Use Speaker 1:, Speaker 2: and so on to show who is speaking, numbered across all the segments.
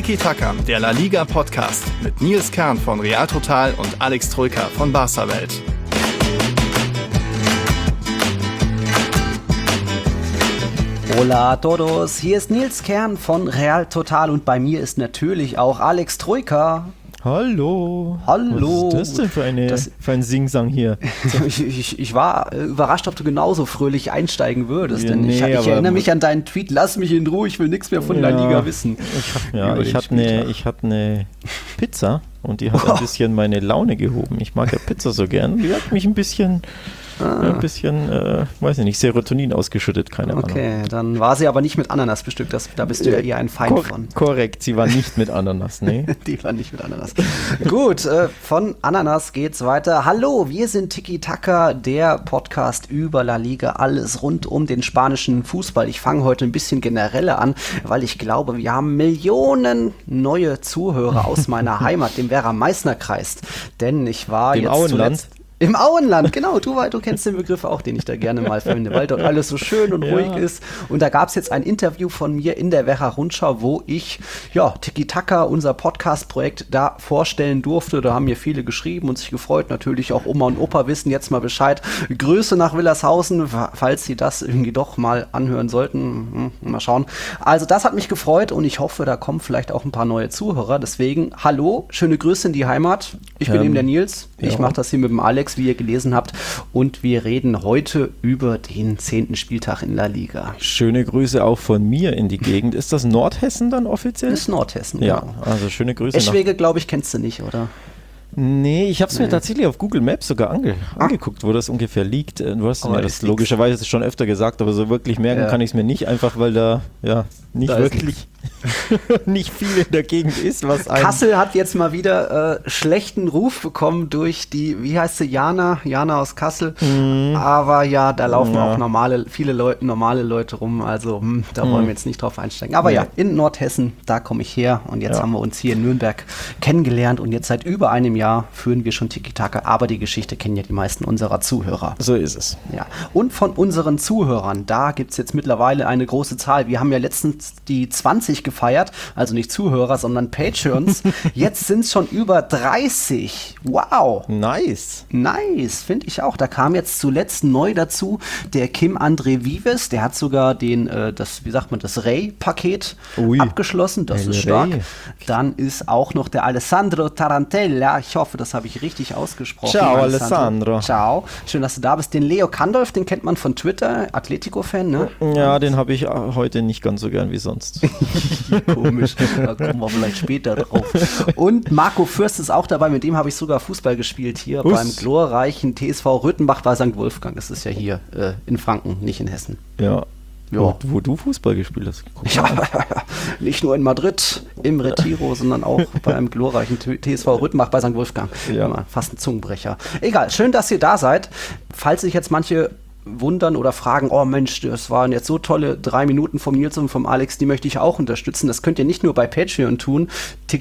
Speaker 1: Tiki Taka, der La Liga Podcast mit Nils Kern von Real Total und Alex Troika von Barca Welt.
Speaker 2: Hola a todos, hier ist Nils Kern von Real Total und bei mir ist natürlich auch Alex Troika.
Speaker 3: Hallo.
Speaker 2: Hallo.
Speaker 3: Was ist das denn für ein Singsang hier?
Speaker 2: Ich war überrascht, ob du genauso fröhlich einsteigen würdest, denn ich erinnere mich an deinen Tweet, lass mich in Ruhe, ich will nichts mehr von La Liga wissen.
Speaker 3: Ich hatte eine Pizza und die hat ein bisschen meine Laune gehoben. Ich mag ja Pizza so gern. Die hat mich ein bisschen, weiß ich nicht, Serotonin ausgeschüttet, keine Ahnung.
Speaker 2: Okay, dann war sie aber nicht mit Ananas bestückt, da bist du ja eher ein Feind von.
Speaker 3: Korrekt, sie war nicht mit Ananas, nee.
Speaker 2: Die war nicht mit Ananas. Gut, von Ananas geht's weiter. Hallo, wir sind Tiki Taka, der Podcast über La Liga, alles rund um den spanischen Fußball. Ich fange heute ein bisschen genereller an, weil ich glaube, wir haben Millionen neue Zuhörer aus meiner Heimat, dem Werra-Meißner-Kreis. Denn ich war
Speaker 3: dem
Speaker 2: jetzt
Speaker 3: Auenland.
Speaker 2: zuletzt im Auenland, genau. Du kennst den Begriff auch, den ich da gerne mal verwende, weil dort alles so schön und ruhig ist. Und da gab es jetzt ein Interview von mir in der Werra-Rundschau, wo ich Tiki Taka, unser Podcast-Projekt, da vorstellen durfte. Da haben mir viele geschrieben und sich gefreut. Natürlich auch Oma und Opa wissen jetzt mal Bescheid. Grüße nach Willershausen, falls sie das irgendwie doch mal anhören sollten. Mal schauen. Also das hat mich gefreut und ich hoffe, da kommen vielleicht auch ein paar neue Zuhörer. Deswegen, hallo, schöne Grüße in die Heimat. Ich bin eben der Nils. Ich mache das hier mit dem Alex, wie ihr gelesen habt. Und wir reden heute über den 10. Spieltag in La Liga.
Speaker 3: Schöne Grüße auch von mir in die Gegend. Ist das Nordhessen dann offiziell?
Speaker 2: Das ist Nordhessen,
Speaker 3: ja.
Speaker 2: Genau.
Speaker 3: Also schöne Grüße.
Speaker 2: Eschwege, glaube ich, kennst du nicht, oder?
Speaker 3: Nee, ich habe es mir tatsächlich auf Google Maps sogar angeguckt, wo das ungefähr liegt. Du hast mir das logischerweise schon öfter gesagt, aber so wirklich merken kann ich es mir nicht, einfach weil da nicht
Speaker 2: da
Speaker 3: wirklich nicht viel in der Gegend ist.
Speaker 2: Kassel hat jetzt mal wieder schlechten Ruf bekommen durch die, wie heißt sie, Jana aus Kassel. Aber ja, da laufen auch viele normale Leute rum, also da wollen wir jetzt nicht drauf einsteigen. Aber in Nordhessen, da komme ich her und jetzt haben wir uns hier in Nürnberg kennengelernt und jetzt seit über einem Jahr führen wir schon Tiki Taka, aber die Geschichte kennen ja die meisten unserer Zuhörer.
Speaker 3: So ist es.
Speaker 2: Ja. Und von unseren Zuhörern, da gibt es jetzt mittlerweile eine große Zahl. Wir haben ja letztens die 20 gefeiert, also nicht Zuhörer, sondern Patreons. Jetzt sind es schon über 30. Wow.
Speaker 3: Nice,
Speaker 2: finde ich auch. Da kam jetzt zuletzt neu dazu der Kim André Vives, der hat sogar das Ray-Paket abgeschlossen. Das ist stark. Dann ist auch noch der Alessandro Tarantella. Ich hoffe, das habe ich richtig ausgesprochen.
Speaker 3: Ciao, Alessandro.
Speaker 2: Ciao. Schön, dass du da bist. Den Leo Kandolf, den kennt man von Twitter, Atletico-Fan, ne?
Speaker 3: Ja, den habe ich heute nicht ganz so gern wie sonst.
Speaker 2: Komisch, da kommen wir vielleicht später drauf. Und Marco Fürst ist auch dabei, mit dem habe ich sogar Fußball gespielt hier beim glorreichen TSV Röthenbach bei St. Wolfgang. Das ist ja hier in Franken, nicht in Hessen.
Speaker 3: Ja. Wo du Fußball gespielt hast.
Speaker 2: Nicht nur in Madrid im Retiro, sondern auch beim glorreichen TSV Röthenbach bei St. Wolfgang. Ja. Fast ein Zungenbrecher. Egal, schön, dass ihr da seid. Falls sich jetzt manche wundern oder fragen, oh Mensch, das waren jetzt so tolle 3 Minuten vom Nils und vom Alex, die möchte ich auch unterstützen. Das könnt ihr nicht nur bei Patreon tun,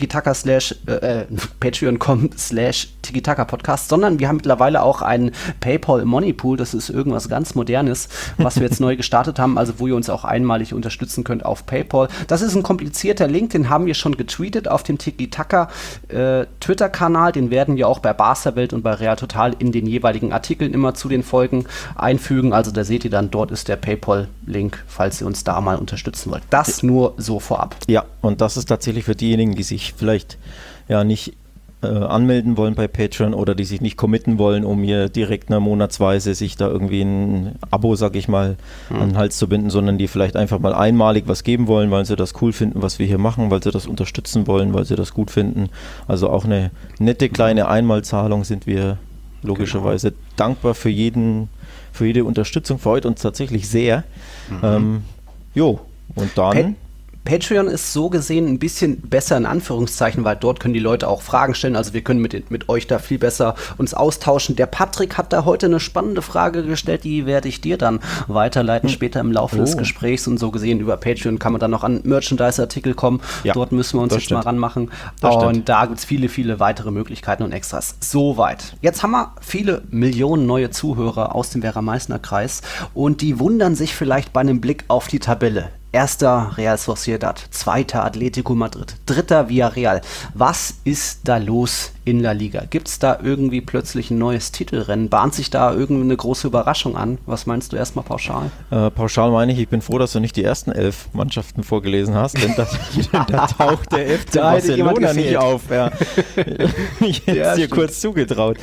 Speaker 2: patreon.com/tikitaka-podcast, sondern wir haben mittlerweile auch einen PayPal Money Pool, das ist irgendwas ganz Modernes, was wir jetzt neu gestartet haben, also wo ihr uns auch einmalig unterstützen könnt auf PayPal. Das ist ein komplizierter Link, den haben wir schon getweetet auf dem Tiki-Taka Twitter-Kanal, den werden wir auch bei Barca Welt und bei Real Total in den jeweiligen Artikeln immer zu den Folgen einfügen. Also da seht ihr dann, dort ist der PayPal-Link, falls ihr uns da mal unterstützen wollt. Das nur so vorab.
Speaker 3: Ja, und das ist tatsächlich für diejenigen, die sich vielleicht nicht anmelden wollen bei Patreon oder die sich nicht committen wollen, um hier direkt monatsweise sich da irgendwie ein Abo, sag ich mal, an den Hals zu binden, sondern die vielleicht einfach mal einmalig was geben wollen, weil sie das cool finden, was wir hier machen, weil sie das unterstützen wollen, weil sie das gut finden. Also auch eine nette kleine Einmalzahlung sind wir logischerweise dankbar für jede Unterstützung, freut uns tatsächlich sehr. Und dann
Speaker 2: Patreon ist so gesehen ein bisschen besser in Anführungszeichen, weil dort können die Leute auch Fragen stellen. Also wir können mit euch da viel besser uns austauschen. Der Patrick hat da heute eine spannende Frage gestellt, die werde ich dir dann weiterleiten später im Laufe des Gesprächs. Und so gesehen über Patreon kann man dann noch an Merchandise-Artikel kommen. Ja, dort müssen wir uns jetzt mal ranmachen. Und da gibt es viele, viele weitere Möglichkeiten und Extras. Soweit. Jetzt haben wir viele Millionen neue Zuhörer aus dem Werra-Meißner-Kreis und die wundern sich vielleicht bei einem Blick auf die Tabelle. Erster Real Sociedad, zweiter Atletico Madrid, dritter Villarreal. Was ist da los in La Liga? Gibt es da irgendwie plötzlich ein neues Titelrennen? Bahnt sich da irgendeine große Überraschung an? Was meinst du erstmal pauschal?
Speaker 3: Pauschal meine ich bin froh, dass du nicht die ersten 11 Mannschaften vorgelesen hast, denn da taucht der FC Barcelona nicht auf. Ja. Ich hätte es dir kurz zugetraut.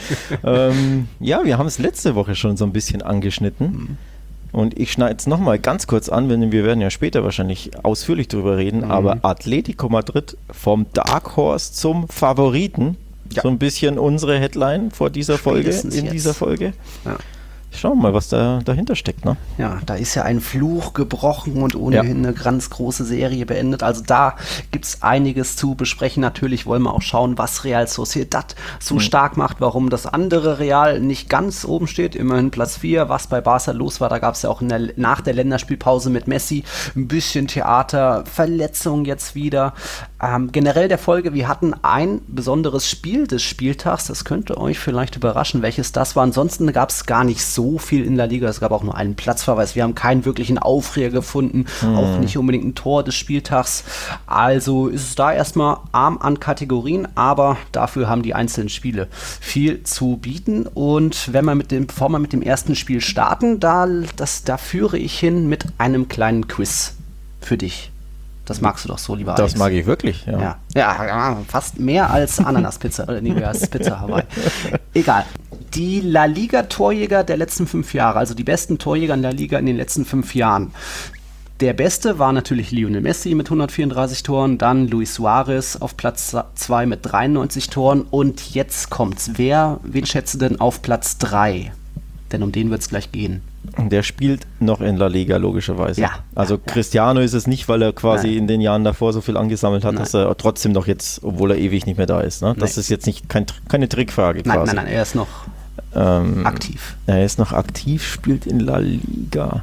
Speaker 3: Wir haben es letzte Woche schon so ein bisschen angeschnitten. Und ich schneide es nochmal ganz kurz an, wir werden ja später wahrscheinlich ausführlich drüber reden, aber Atletico Madrid vom Dark Horse zum Favoriten, so ein bisschen unsere Headline vor dieser Folge, dieser Folge. Ja. Schauen wir mal, was da dahinter steckt. Ne?
Speaker 2: Ja, da ist ja ein Fluch gebrochen und ohnehin eine ganz große Serie beendet. Also da gibt es einiges zu besprechen. Natürlich wollen wir auch schauen, was Real Sociedad so stark macht, warum das andere Real nicht ganz oben steht. Immerhin Platz 4, was bei Barca los war. Da gab es ja auch nach der Länderspielpause mit Messi ein bisschen Theater, Verletzungen jetzt wieder. Generell der Folge, wir hatten ein besonderes Spiel des Spieltags. Das könnte euch vielleicht überraschen, welches das war. Ansonsten gab es gar nicht so viel in der Liga. Es gab auch nur einen Platzverweis. Wir haben keinen wirklichen Aufreger gefunden, auch nicht unbedingt ein Tor des Spieltags. Also ist es da erstmal arm an Kategorien, aber dafür haben die einzelnen Spiele viel zu bieten. Und bevor wir mit dem ersten Spiel starten, da führe ich hin mit einem kleinen Quiz für dich. Das magst du doch so, lieber Alex.
Speaker 3: Das mag ich wirklich, ja.
Speaker 2: Ja, fast mehr als Ananaspizza oder nee, als Pizza Hawaii. Egal. Die La Liga-Torjäger der letzten 5 Jahre, also die besten Torjäger in der Liga in den letzten 5 Jahren. Der Beste war natürlich Lionel Messi mit 134 Toren, dann Luis Suarez auf Platz 2 mit 93 Toren und jetzt kommt's. Wen schätzt du denn auf Platz 3? Denn um den wird es gleich gehen.
Speaker 3: Der spielt noch in La Liga, logischerweise.
Speaker 2: Ja.
Speaker 3: Also Cristiano ist es nicht, weil er quasi in den Jahren davor so viel angesammelt hat, dass er trotzdem noch jetzt, obwohl er ewig nicht mehr da ist. Ne? Das ist jetzt nicht keine Trickfrage quasi.
Speaker 2: Nein, er ist noch aktiv.
Speaker 3: Er ist noch aktiv, spielt in La Liga.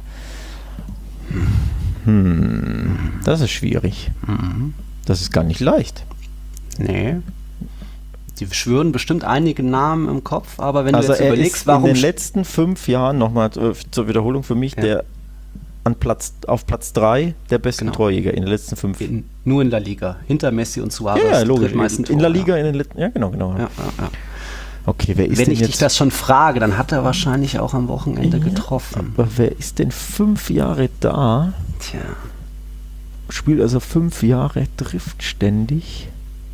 Speaker 3: Das ist schwierig. Das ist gar nicht leicht.
Speaker 2: Nee. Die schwören bestimmt einige Namen im Kopf, aber wenn du jetzt überlegst, warum...
Speaker 3: in den letzten 5 Jahren, nochmal zur Wiederholung für mich, der auf Platz 3 der besten Torjäger in den letzten 5 Jahren.
Speaker 2: Nur in La Liga, hinter Messi und Suarez.
Speaker 3: Ja, logisch. In La Liga
Speaker 2: in
Speaker 3: den letzten... Ja, genau.
Speaker 2: Ja.
Speaker 3: Okay, wer ist
Speaker 2: wenn
Speaker 3: denn
Speaker 2: ich
Speaker 3: jetzt...
Speaker 2: dich das schon frage, dann hat er wahrscheinlich auch am Wochenende getroffen.
Speaker 3: Aber wer ist denn 5 Jahre da?
Speaker 2: Tja.
Speaker 3: Spielt also 5 Jahre, trifft ständig...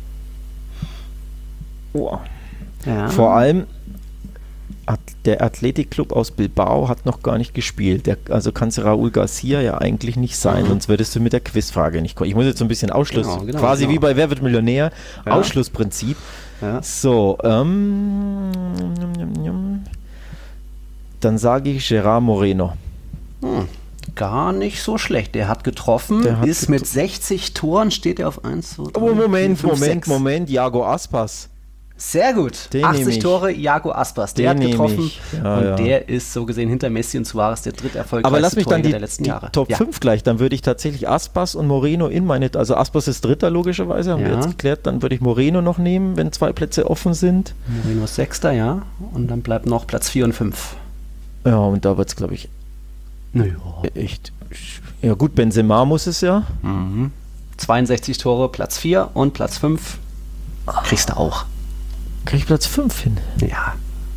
Speaker 3: Oh. Ja. Vor allem der Athletic-Club aus Bilbao hat noch gar nicht gespielt. Also kann es Raúl García ja eigentlich nicht sein, sonst würdest du mit der Quizfrage nicht kommen. Ich muss jetzt so ein bisschen quasi wie bei Wer wird Millionär, Ausschlussprinzip. Ja. So, dann sage ich Gerard Moreno.
Speaker 2: Gar nicht so schlecht. Der hat getroffen, mit 60 Toren, steht er auf 1, 2, 3,
Speaker 3: Moment, Iago Aspas.
Speaker 2: Sehr gut. 80 Tore, Iago Aspas. Der hat getroffen der ist so gesehen hinter Messi und Suarez der dritterfolgreichste Torjäger der letzten Jahre.
Speaker 3: Aber lass mich dann die Top 5 gleich, dann würde ich tatsächlich Aspas und Moreno also Aspas ist Dritter logischerweise, haben wir jetzt geklärt, dann würde ich Moreno noch nehmen, wenn 2 Plätze offen sind.
Speaker 2: Moreno ist Sechster, ja, und dann bleibt noch Platz 4 und 5.
Speaker 3: Ja, und da wird es, glaube ich, echt, ja gut, Benzema muss es ja.
Speaker 2: 62 Tore, Platz 4 und Platz 5 kriegst du auch.
Speaker 3: Krieg ich Platz 5 hin?
Speaker 2: Ja.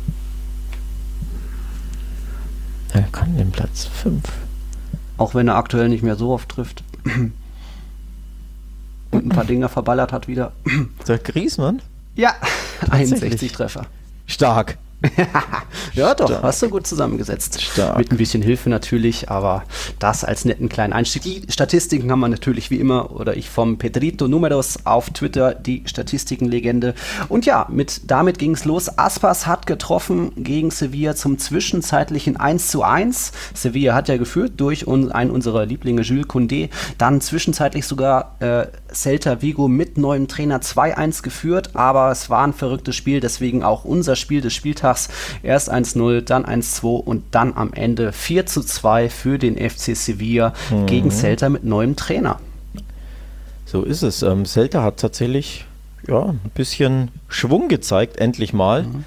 Speaker 3: Er kann den Platz 5.
Speaker 2: Auch wenn er aktuell nicht mehr so oft trifft. Und ein paar Dinger verballert hat wieder.
Speaker 3: Der Griezmann?
Speaker 2: Ja, 61 Treffer.
Speaker 3: Stark.
Speaker 2: Ja doch, hast du gut zusammengesetzt.
Speaker 3: Stark.
Speaker 2: Mit ein bisschen Hilfe natürlich, aber das als netten kleinen Einstieg. Die Statistiken haben wir natürlich wie immer, oder ich vom Pedrito Números auf Twitter, die Statistikenlegende. Und ja, damit ging es los. Aspas hat getroffen gegen Sevilla zum zwischenzeitlichen 1:1. Sevilla hat ja geführt durch einen unserer Lieblinge, Jules Koundé. Dann zwischenzeitlich sogar Celta Vigo mit neuem Trainer 2:1 geführt, aber es war ein verrücktes Spiel, deswegen auch unser Spiel des Spieltags. Erst 1:0, dann 1:2 und dann am Ende 4:2 für den FC Sevilla gegen Celta mit neuem Trainer.
Speaker 3: So ist es. Celta hat tatsächlich ein bisschen Schwung gezeigt, endlich mal.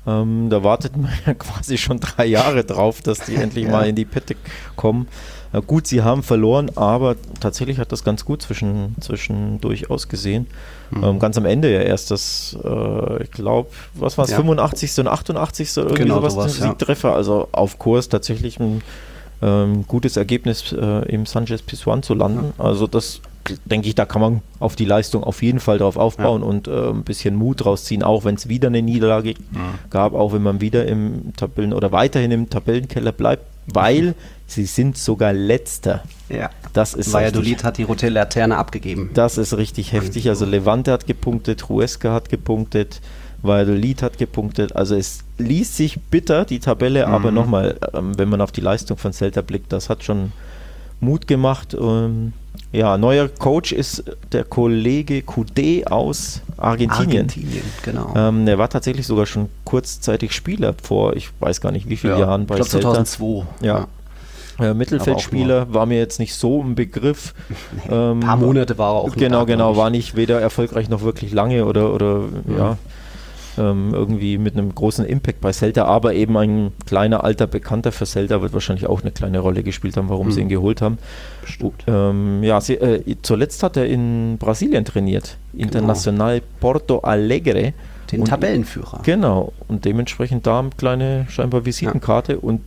Speaker 3: Da wartet man ja quasi schon 3 Jahre drauf, dass die endlich mal in die Pette kommen. Gut, sie haben verloren, aber tatsächlich hat das ganz gut zwischendurch ausgesehen. Ganz am Ende ja erst das, ich glaube, was war es, 85. und 88. oder irgendwie sowas, Siegtreffer. Also auf Kurs tatsächlich ein gutes Ergebnis im Sanchez Pizjuan zu landen. Also das, denke ich, da kann man auf die Leistung auf jeden Fall drauf aufbauen und ein bisschen Mut rausziehen, auch wenn es wieder eine Niederlage gab, auch wenn man wieder im weiterhin im Tabellenkeller bleibt, weil sie sind sogar Letzter.
Speaker 2: Ja.
Speaker 3: Das ist
Speaker 2: Valladolid hat die rote Laterne abgegeben.
Speaker 3: Das ist richtig heftig. Also Levante hat gepunktet, Huesca hat gepunktet, Valladolid hat gepunktet. Also es liest sich bitter, die Tabelle, aber nochmal, wenn man auf die Leistung von Celta blickt, das hat schon Mut gemacht. Neuer Coach ist der Kollege Coudet aus Argentinien,
Speaker 2: genau.
Speaker 3: Der war tatsächlich sogar schon kurzzeitig Spieler vor, ich weiß gar nicht wie vielen Jahren bei Celta.
Speaker 2: Ich glaube 2002.
Speaker 3: Ja. Mittelfeldspieler war mir jetzt nicht so im Begriff.
Speaker 2: Ein paar Monate war er auch.
Speaker 3: Genau, war nicht weder erfolgreich noch wirklich lange oder irgendwie mit einem großen Impact bei Celta, aber eben ein kleiner alter Bekannter für Celta wird wahrscheinlich auch eine kleine Rolle gespielt haben, warum sie ihn geholt haben. Zuletzt hat er in Brasilien trainiert, Internacional Porto Alegre.
Speaker 2: Den Tabellenführer.
Speaker 3: Genau, und dementsprechend da eine kleine scheinbar Visitenkarte und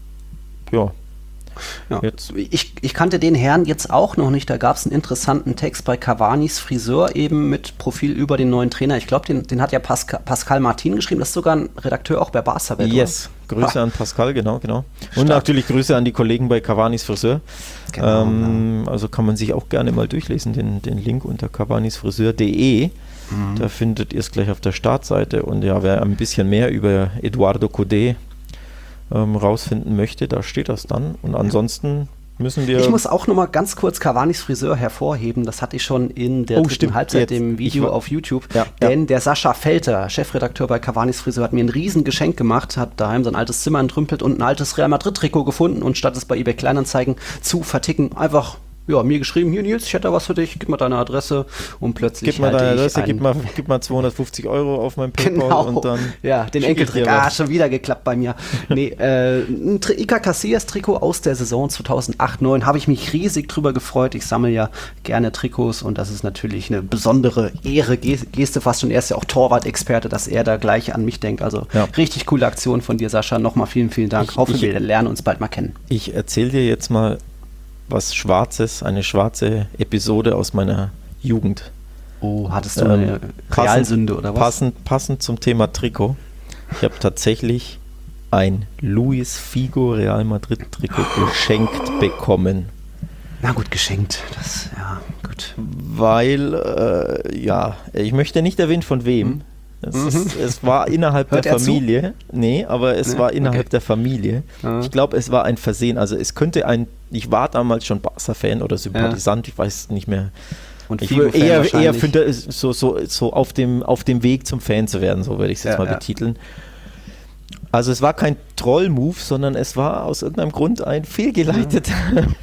Speaker 3: ja.
Speaker 2: Jetzt. Ich kannte den Herrn jetzt auch noch nicht. Da gab es einen interessanten Text bei Cavani's Friseur eben mit Profil über den neuen Trainer. Ich glaube, den hat ja Pascal Martin geschrieben. Das ist sogar ein Redakteur auch bei Barca Welt.
Speaker 3: Yes, Grüße an Pascal, genau. Und natürlich Grüße an die Kollegen bei Cavani's Friseur. Genau, also kann man sich auch gerne mal durchlesen, den Link unter cavanisfriseur.de. Da findet ihr es gleich auf der Startseite. Und ja, wer ein bisschen mehr über Eduardo Coudet rausfinden möchte, da steht das dann. Und ansonsten müssen wir...
Speaker 2: Ich muss auch nochmal ganz kurz Cavani's Friseur hervorheben. Das hatte ich schon in der dritten Halbzeit, dem Video auf YouTube. Denn der Sascha Felter, Chefredakteur bei Cavani's Friseur, hat mir ein riesen Geschenk gemacht, hat daheim sein altes Zimmer entrümpelt und ein altes Real Madrid-Trikot gefunden und statt es bei eBay Kleinanzeigen zu verticken, einfach mir geschrieben, hier Nils, ich hätte da was für dich, gib mal deine Adresse und plötzlich
Speaker 3: gib mal deine Adresse, gib mal 250 Euro auf mein PayPal und dann
Speaker 2: den Enkeltrick, schon wieder geklappt bei mir. Ein Iker Casillas Trikot aus der Saison 2008/9, habe ich mich riesig drüber gefreut, ich sammle ja gerne Trikots und das ist natürlich eine besondere Geste fast schon, er ist ja auch Torwart-Experte, dass er da gleich an mich denkt, also richtig coole Aktion von dir, Sascha, nochmal vielen, vielen Dank, hoffe wir lernen uns bald mal kennen.
Speaker 3: Ich erzähle dir jetzt mal was Schwarzes, eine schwarze Episode aus meiner Jugend.
Speaker 2: Oh, hattest du eine Realsünde oder was?
Speaker 3: Passend zum Thema Trikot. Ich habe tatsächlich ein Luis Figo Real Madrid Trikot geschenkt bekommen.
Speaker 2: Na gut, geschenkt. Gut.
Speaker 3: Weil, ich möchte nicht erwähnen, von wem. Es war innerhalb der Familie. Nee, aber es war innerhalb der Familie. Ich glaube, es war ein Versehen. Also es könnte ich war damals schon Barca-Fan oder Sympathisant, ich weiß nicht mehr. Und ich würde eher finde, so auf dem Weg zum Fan zu werden, so würde ich es jetzt mal betiteln. Also es war kein Troll-Move, sondern es war aus irgendeinem Grund ein fehlgeleiteter,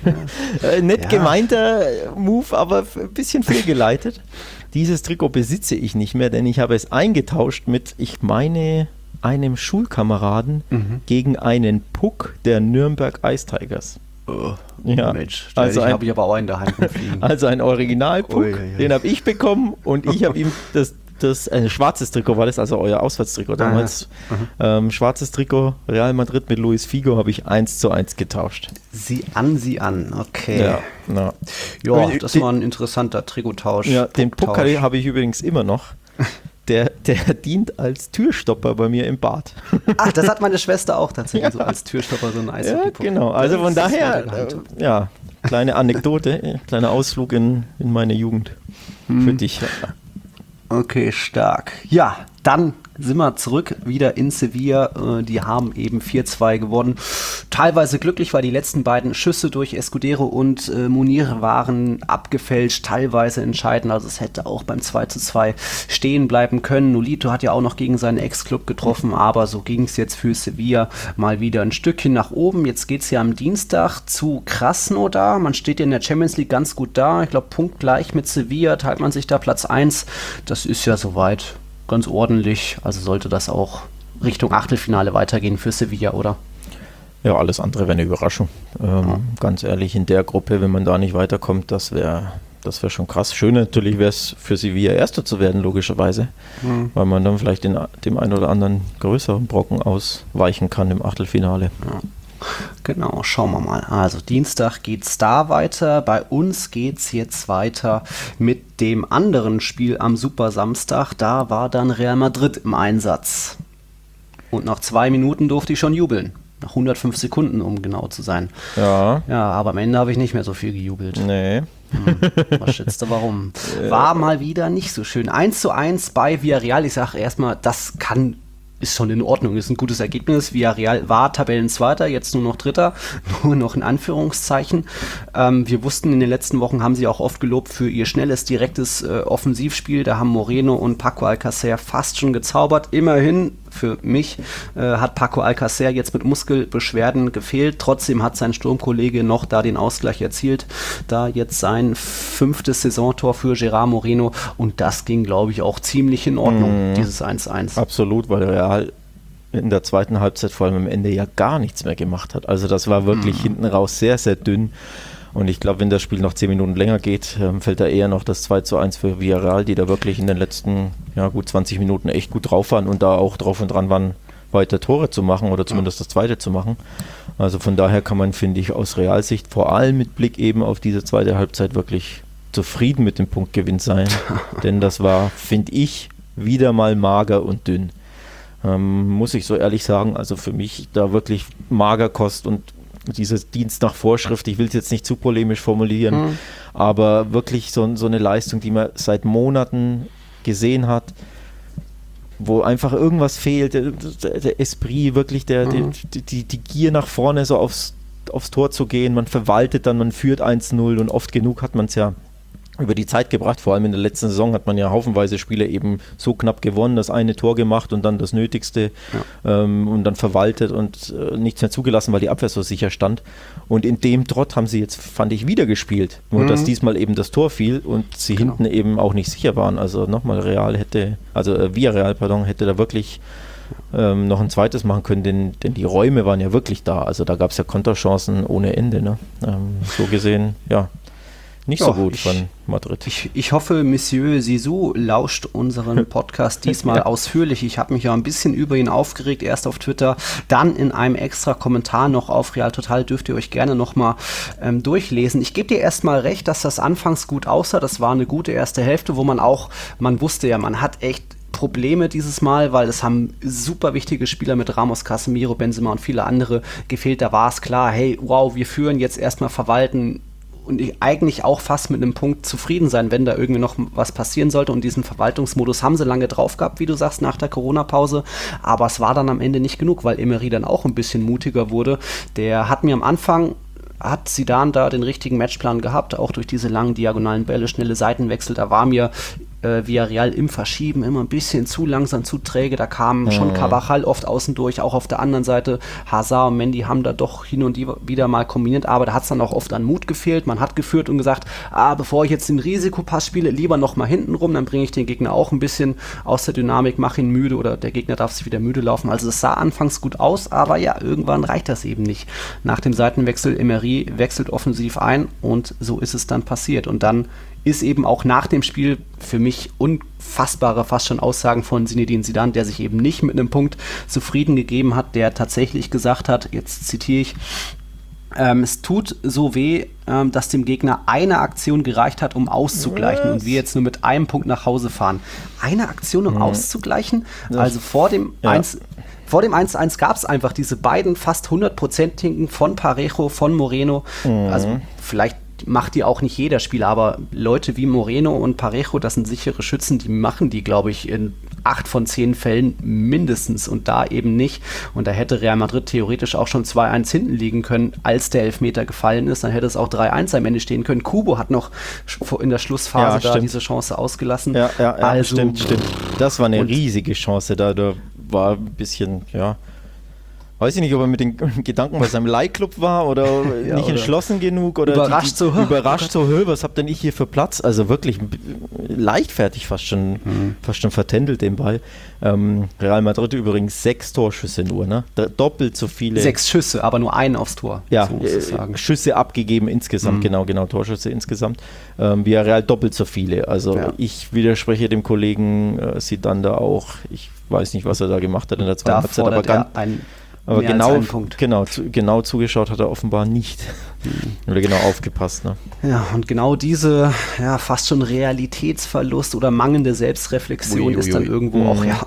Speaker 3: nett gemeinter Move, aber ein bisschen fehlgeleitet. Dieses Trikot besitze ich nicht mehr, denn ich habe es eingetauscht mit, ich meine, einem Schulkameraden gegen einen Puck der Nürnberg Ice Tigers.
Speaker 2: Oh, Mensch,
Speaker 3: also
Speaker 2: habe ich aber auch einen daheim fliegen.
Speaker 3: Also ein Original-Puck, den habe ich bekommen und ich habe ihm das schwarzes Trikot war das, also euer Auswärtstrikot damals. Schwarzes Trikot, Real Madrid mit Luis Figo habe ich 1:1 getauscht.
Speaker 2: Sieh an, okay.
Speaker 3: Ja,
Speaker 2: das war ein interessanter Trikottausch.
Speaker 3: Ja, den Puck habe ich übrigens immer noch. Der dient als Türstopper bei mir im Bad.
Speaker 2: Ach, das hat meine Schwester auch tatsächlich so als Türstopper, so ein Eishockey-Puck.
Speaker 3: Ja, genau. Also von daher, kleine Anekdote, kleiner Ausflug in meine Jugend für dich.
Speaker 2: Okay, stark. Ja, dann sind wir zurück wieder in Sevilla. Die haben eben 4:2 gewonnen. Teilweise glücklich, weil die letzten beiden Schüsse durch Escudero und Munir waren abgefälscht, teilweise entscheidend. Also es hätte auch beim 2:2 stehen bleiben können. Nolito hat ja auch noch gegen seinen Ex-Club getroffen, aber so ging es jetzt für Sevilla mal wieder ein Stückchen nach oben. Jetzt geht es ja am Dienstag zu Krasnodar. Man steht ja in der Champions League ganz gut da. Ich glaube, punktgleich mit Sevilla teilt man sich da Platz 1. Das ist ja soweit ganz ordentlich, also sollte das auch Richtung Achtelfinale weitergehen für Sevilla, oder?
Speaker 3: Ja, alles andere wäre eine Überraschung. Ganz ehrlich, in der Gruppe, wenn man da nicht weiterkommt, das wäre schon krass. Schön natürlich wäre es für Sevilla Erster zu werden, logischerweise, weil man dann vielleicht dem einen oder anderen größeren Brocken ausweichen kann im Achtelfinale.
Speaker 2: Ja. Genau, schauen wir mal. Also Dienstag geht's da weiter. Bei uns geht's jetzt weiter mit dem anderen Spiel am Super Samstag. Da war dann Real Madrid im Einsatz. Und nach 2 Minuten durfte ich schon jubeln. Nach 105 Sekunden, um genau zu sein.
Speaker 3: Ja.
Speaker 2: Ja, aber am Ende habe ich nicht mehr so viel gejubelt.
Speaker 3: Nee.
Speaker 2: Was schätzt du, warum? War mal wieder nicht so schön. 1:1 bei Villarreal. Ich sage erstmal, ist schon in Ordnung, ist ein gutes Ergebnis. Villarreal war Tabellenzweiter, jetzt nur noch Dritter, nur noch in Anführungszeichen. Wir wussten, in den letzten Wochen haben sie auch oft gelobt für ihr schnelles, direktes Offensivspiel. Da haben Moreno und Paco Alcácer fast schon gezaubert. Immerhin, für mich, hat Paco Alcácer jetzt mit Muskelbeschwerden gefehlt. Trotzdem hat sein Sturmkollege noch da den Ausgleich erzielt. Da jetzt sein 5. Saisontor für Gerard Moreno. Und das ging, glaube ich, auch ziemlich in Ordnung, dieses 1:1.
Speaker 3: Absolut, weil Real in der zweiten Halbzeit vor allem am Ende ja gar nichts mehr gemacht hat. Also das war wirklich hinten raus sehr, sehr dünn. Und ich glaube, wenn das Spiel noch 10 Minuten länger geht, fällt da eher noch das 2:1 für Villarreal, die da wirklich in den letzten gut 20 Minuten echt gut drauf waren und da auch drauf und dran waren, weiter Tore zu machen oder zumindest das zweite zu machen. Also von daher kann man, finde ich, aus Realsicht vor allem mit Blick eben auf diese zweite Halbzeit wirklich zufrieden mit dem Punktgewinn sein. Denn das war, finde ich, wieder mal mager und dünn. Muss ich so ehrlich sagen, also für mich da wirklich Magerkost und dieses Dienst nach Vorschrift, ich will es jetzt nicht zu polemisch formulieren, aber wirklich so eine Leistung, die man seit Monaten gesehen hat, wo einfach irgendwas fehlt, der Esprit, wirklich die Gier nach vorne so aufs Tor zu gehen, man verwaltet dann, man führt 1:0 und oft genug hat man es ja über die Zeit gebracht, vor allem in der letzten Saison hat man ja haufenweise Spiele eben so knapp gewonnen, das eine Tor gemacht und dann das Nötigste und dann verwaltet und nichts mehr zugelassen, weil die Abwehr so sicher stand. Und in dem Trott haben sie jetzt, fand ich, wieder gespielt. Nur dass diesmal eben das Tor fiel und sie hinten eben auch nicht sicher waren. Also nochmal Villarreal hätte da wirklich noch ein zweites machen können, denn die Räume waren ja wirklich da. Also da gab es ja Konterchancen ohne Ende. Ne? So gesehen, ja. Nicht so gut von Madrid.
Speaker 2: Ich hoffe, Monsieur Zizou lauscht unseren Podcast diesmal ausführlich. Ich habe mich ja ein bisschen über ihn aufgeregt, erst auf Twitter, dann in einem extra Kommentar noch auf Real Total, dürft ihr euch gerne nochmal durchlesen. Ich gebe dir erstmal recht, dass das anfangs gut aussah. Das war eine gute erste Hälfte, wo man wusste ja, man hat echt Probleme dieses Mal, weil es haben super wichtige Spieler mit Ramos, Casemiro, Benzema und viele andere gefehlt. Da war es klar, hey, wow, wir führen jetzt erstmal verwalten, und eigentlich auch fast mit einem Punkt zufrieden sein, wenn da irgendwie noch was passieren sollte. Und diesen Verwaltungsmodus haben sie lange drauf gehabt, wie du sagst, nach der Corona-Pause. Aber es war dann am Ende nicht genug, weil Emery dann auch ein bisschen mutiger wurde. Der hat mir am Anfang, hat Zidane da den richtigen Matchplan gehabt, auch durch diese langen diagonalen Bälle, schnelle Seitenwechsel. Da war mir Villarreal im Verschieben immer ein bisschen zu langsam, zu träge. Da kam schon Carvajal oft außen durch, auch auf der anderen Seite. Hazard und Mendy haben da doch hin und wieder mal kombiniert, aber da hat es dann auch oft an Mut gefehlt. Man hat geführt und gesagt, bevor ich jetzt den Risikopass spiele, lieber noch mal hinten rum, dann bringe ich den Gegner auch ein bisschen aus der Dynamik, mache ihn müde oder der Gegner darf sich wieder müde laufen. Also es sah anfangs gut aus, aber ja, irgendwann reicht das eben nicht. Nach dem Seitenwechsel, Emery wechselt offensiv ein und so ist es dann passiert. Und dann ist eben auch nach dem Spiel für mich unfassbare, fast schon Aussagen von Zinedine Zidane, der sich eben nicht mit einem Punkt zufrieden gegeben hat, der tatsächlich gesagt hat, jetzt zitiere ich, es tut so weh, dass dem Gegner eine Aktion gereicht hat, um auszugleichen und wir jetzt nur mit einem Punkt nach Hause fahren. Eine Aktion, um auszugleichen? Also vor dem 1:1 gab es einfach diese beiden fast 100%igen von Parejo, von Moreno. Also vielleicht macht die auch nicht jeder Spieler, aber Leute wie Moreno und Parejo, das sind sichere Schützen, die machen die, glaube ich, in 8 von 10 Fällen mindestens und da eben nicht. Und da hätte Real Madrid theoretisch auch schon 2:1 hinten liegen können, als der Elfmeter gefallen ist. Dann hätte es auch 3:1 am Ende stehen können. Kubo hat noch in der Schlussphase diese Chance ausgelassen.
Speaker 3: Also, stimmt. Das war eine riesige Chance. Da war ein bisschen, Weiß ich nicht, ob er mit den Gedanken bei seinem Leihclub war oder
Speaker 2: Ja,
Speaker 3: nicht
Speaker 2: oder
Speaker 3: entschlossen genug oder
Speaker 2: überrascht so,
Speaker 3: was habt denn ich hier für Platz? Also wirklich leichtfertig fast schon vertändelt den Ball. Real Madrid übrigens 6 Torschüsse nur, ne? Doppelt so viele.
Speaker 2: 6 Schüsse, aber nur einen aufs Tor.
Speaker 3: Ja,
Speaker 2: so muss ich sagen.
Speaker 3: Schüsse abgegeben insgesamt, genau, Torschüsse insgesamt. Villarreal doppelt so viele. Also ich widerspreche dem Kollegen Zidane da auch. Ich weiß nicht, was er da gemacht hat in der zweiten Halbzeit, aber genau zugeschaut hat er offenbar nicht. Oder genau aufgepasst. Ne?
Speaker 2: Ja, und genau diese fast schon Realitätsverlust oder mangelnde Selbstreflexion ist dann irgendwo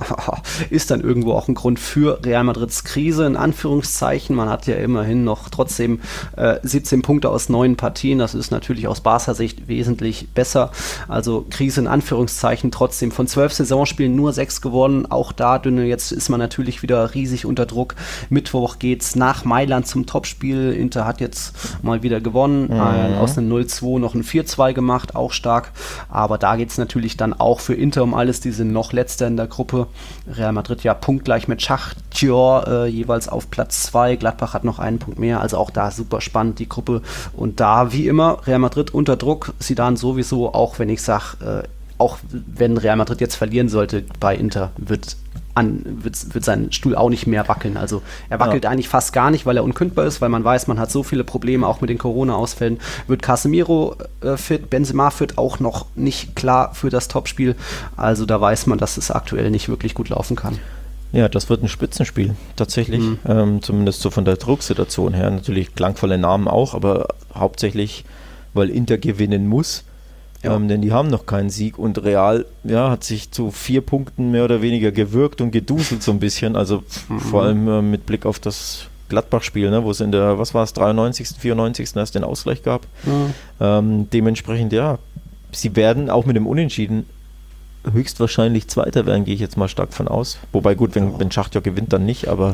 Speaker 2: auch ein Grund für Real Madrids Krise, in Anführungszeichen. Man hat ja immerhin noch trotzdem 17 Punkte aus 9 Partien. Das ist natürlich aus Barca-Sicht wesentlich besser. Also Krise in Anführungszeichen, trotzdem von 12 Saisonspielen nur 6 gewonnen. Auch da dünne. Jetzt ist man natürlich wieder riesig unter Druck. Mittwoch geht's nach Mailand zum Topspiel. Inter hat jetzt mal wieder gewonnen, aus einem 0-2 noch ein 4-2 gemacht, auch stark, aber da geht es natürlich dann auch für Inter um alles, die sind noch Letzter in der Gruppe, Real Madrid ja punktgleich mit Schachtior, jeweils auf Platz 2, Gladbach hat noch einen Punkt mehr, also auch da super spannend die Gruppe und da wie immer Real Madrid unter Druck, Zidane sowieso, auch wenn ich sage, auch wenn Real Madrid jetzt verlieren sollte bei Inter, wird sein Stuhl auch nicht mehr wackeln. Also er wackelt eigentlich fast gar nicht, weil er unkündbar ist, weil man weiß, man hat so viele Probleme, auch mit den Corona-Ausfällen. Wird Casemiro fit, Benzema fit, auch noch nicht klar für das Topspiel. Also da weiß man, dass es aktuell nicht wirklich gut laufen kann.
Speaker 3: Ja, das wird ein Spitzenspiel, tatsächlich. Zumindest so von der Drucksituation her. Natürlich klangvolle Namen auch, aber hauptsächlich, weil Inter gewinnen muss. Ja. Denn die haben noch keinen Sieg und Real hat sich zu 4 Punkten mehr oder weniger gewürgt und geduselt so ein bisschen, also vor allem mit Blick auf das Gladbach-Spiel, ne, wo es in der, 93., 94. erst den Ausgleich gab. Dementsprechend, sie werden auch mit dem Unentschieden höchstwahrscheinlich Zweiter werden, gehe ich jetzt mal stark von aus. Wobei gut, wenn Schachtior gewinnt, dann nicht, aber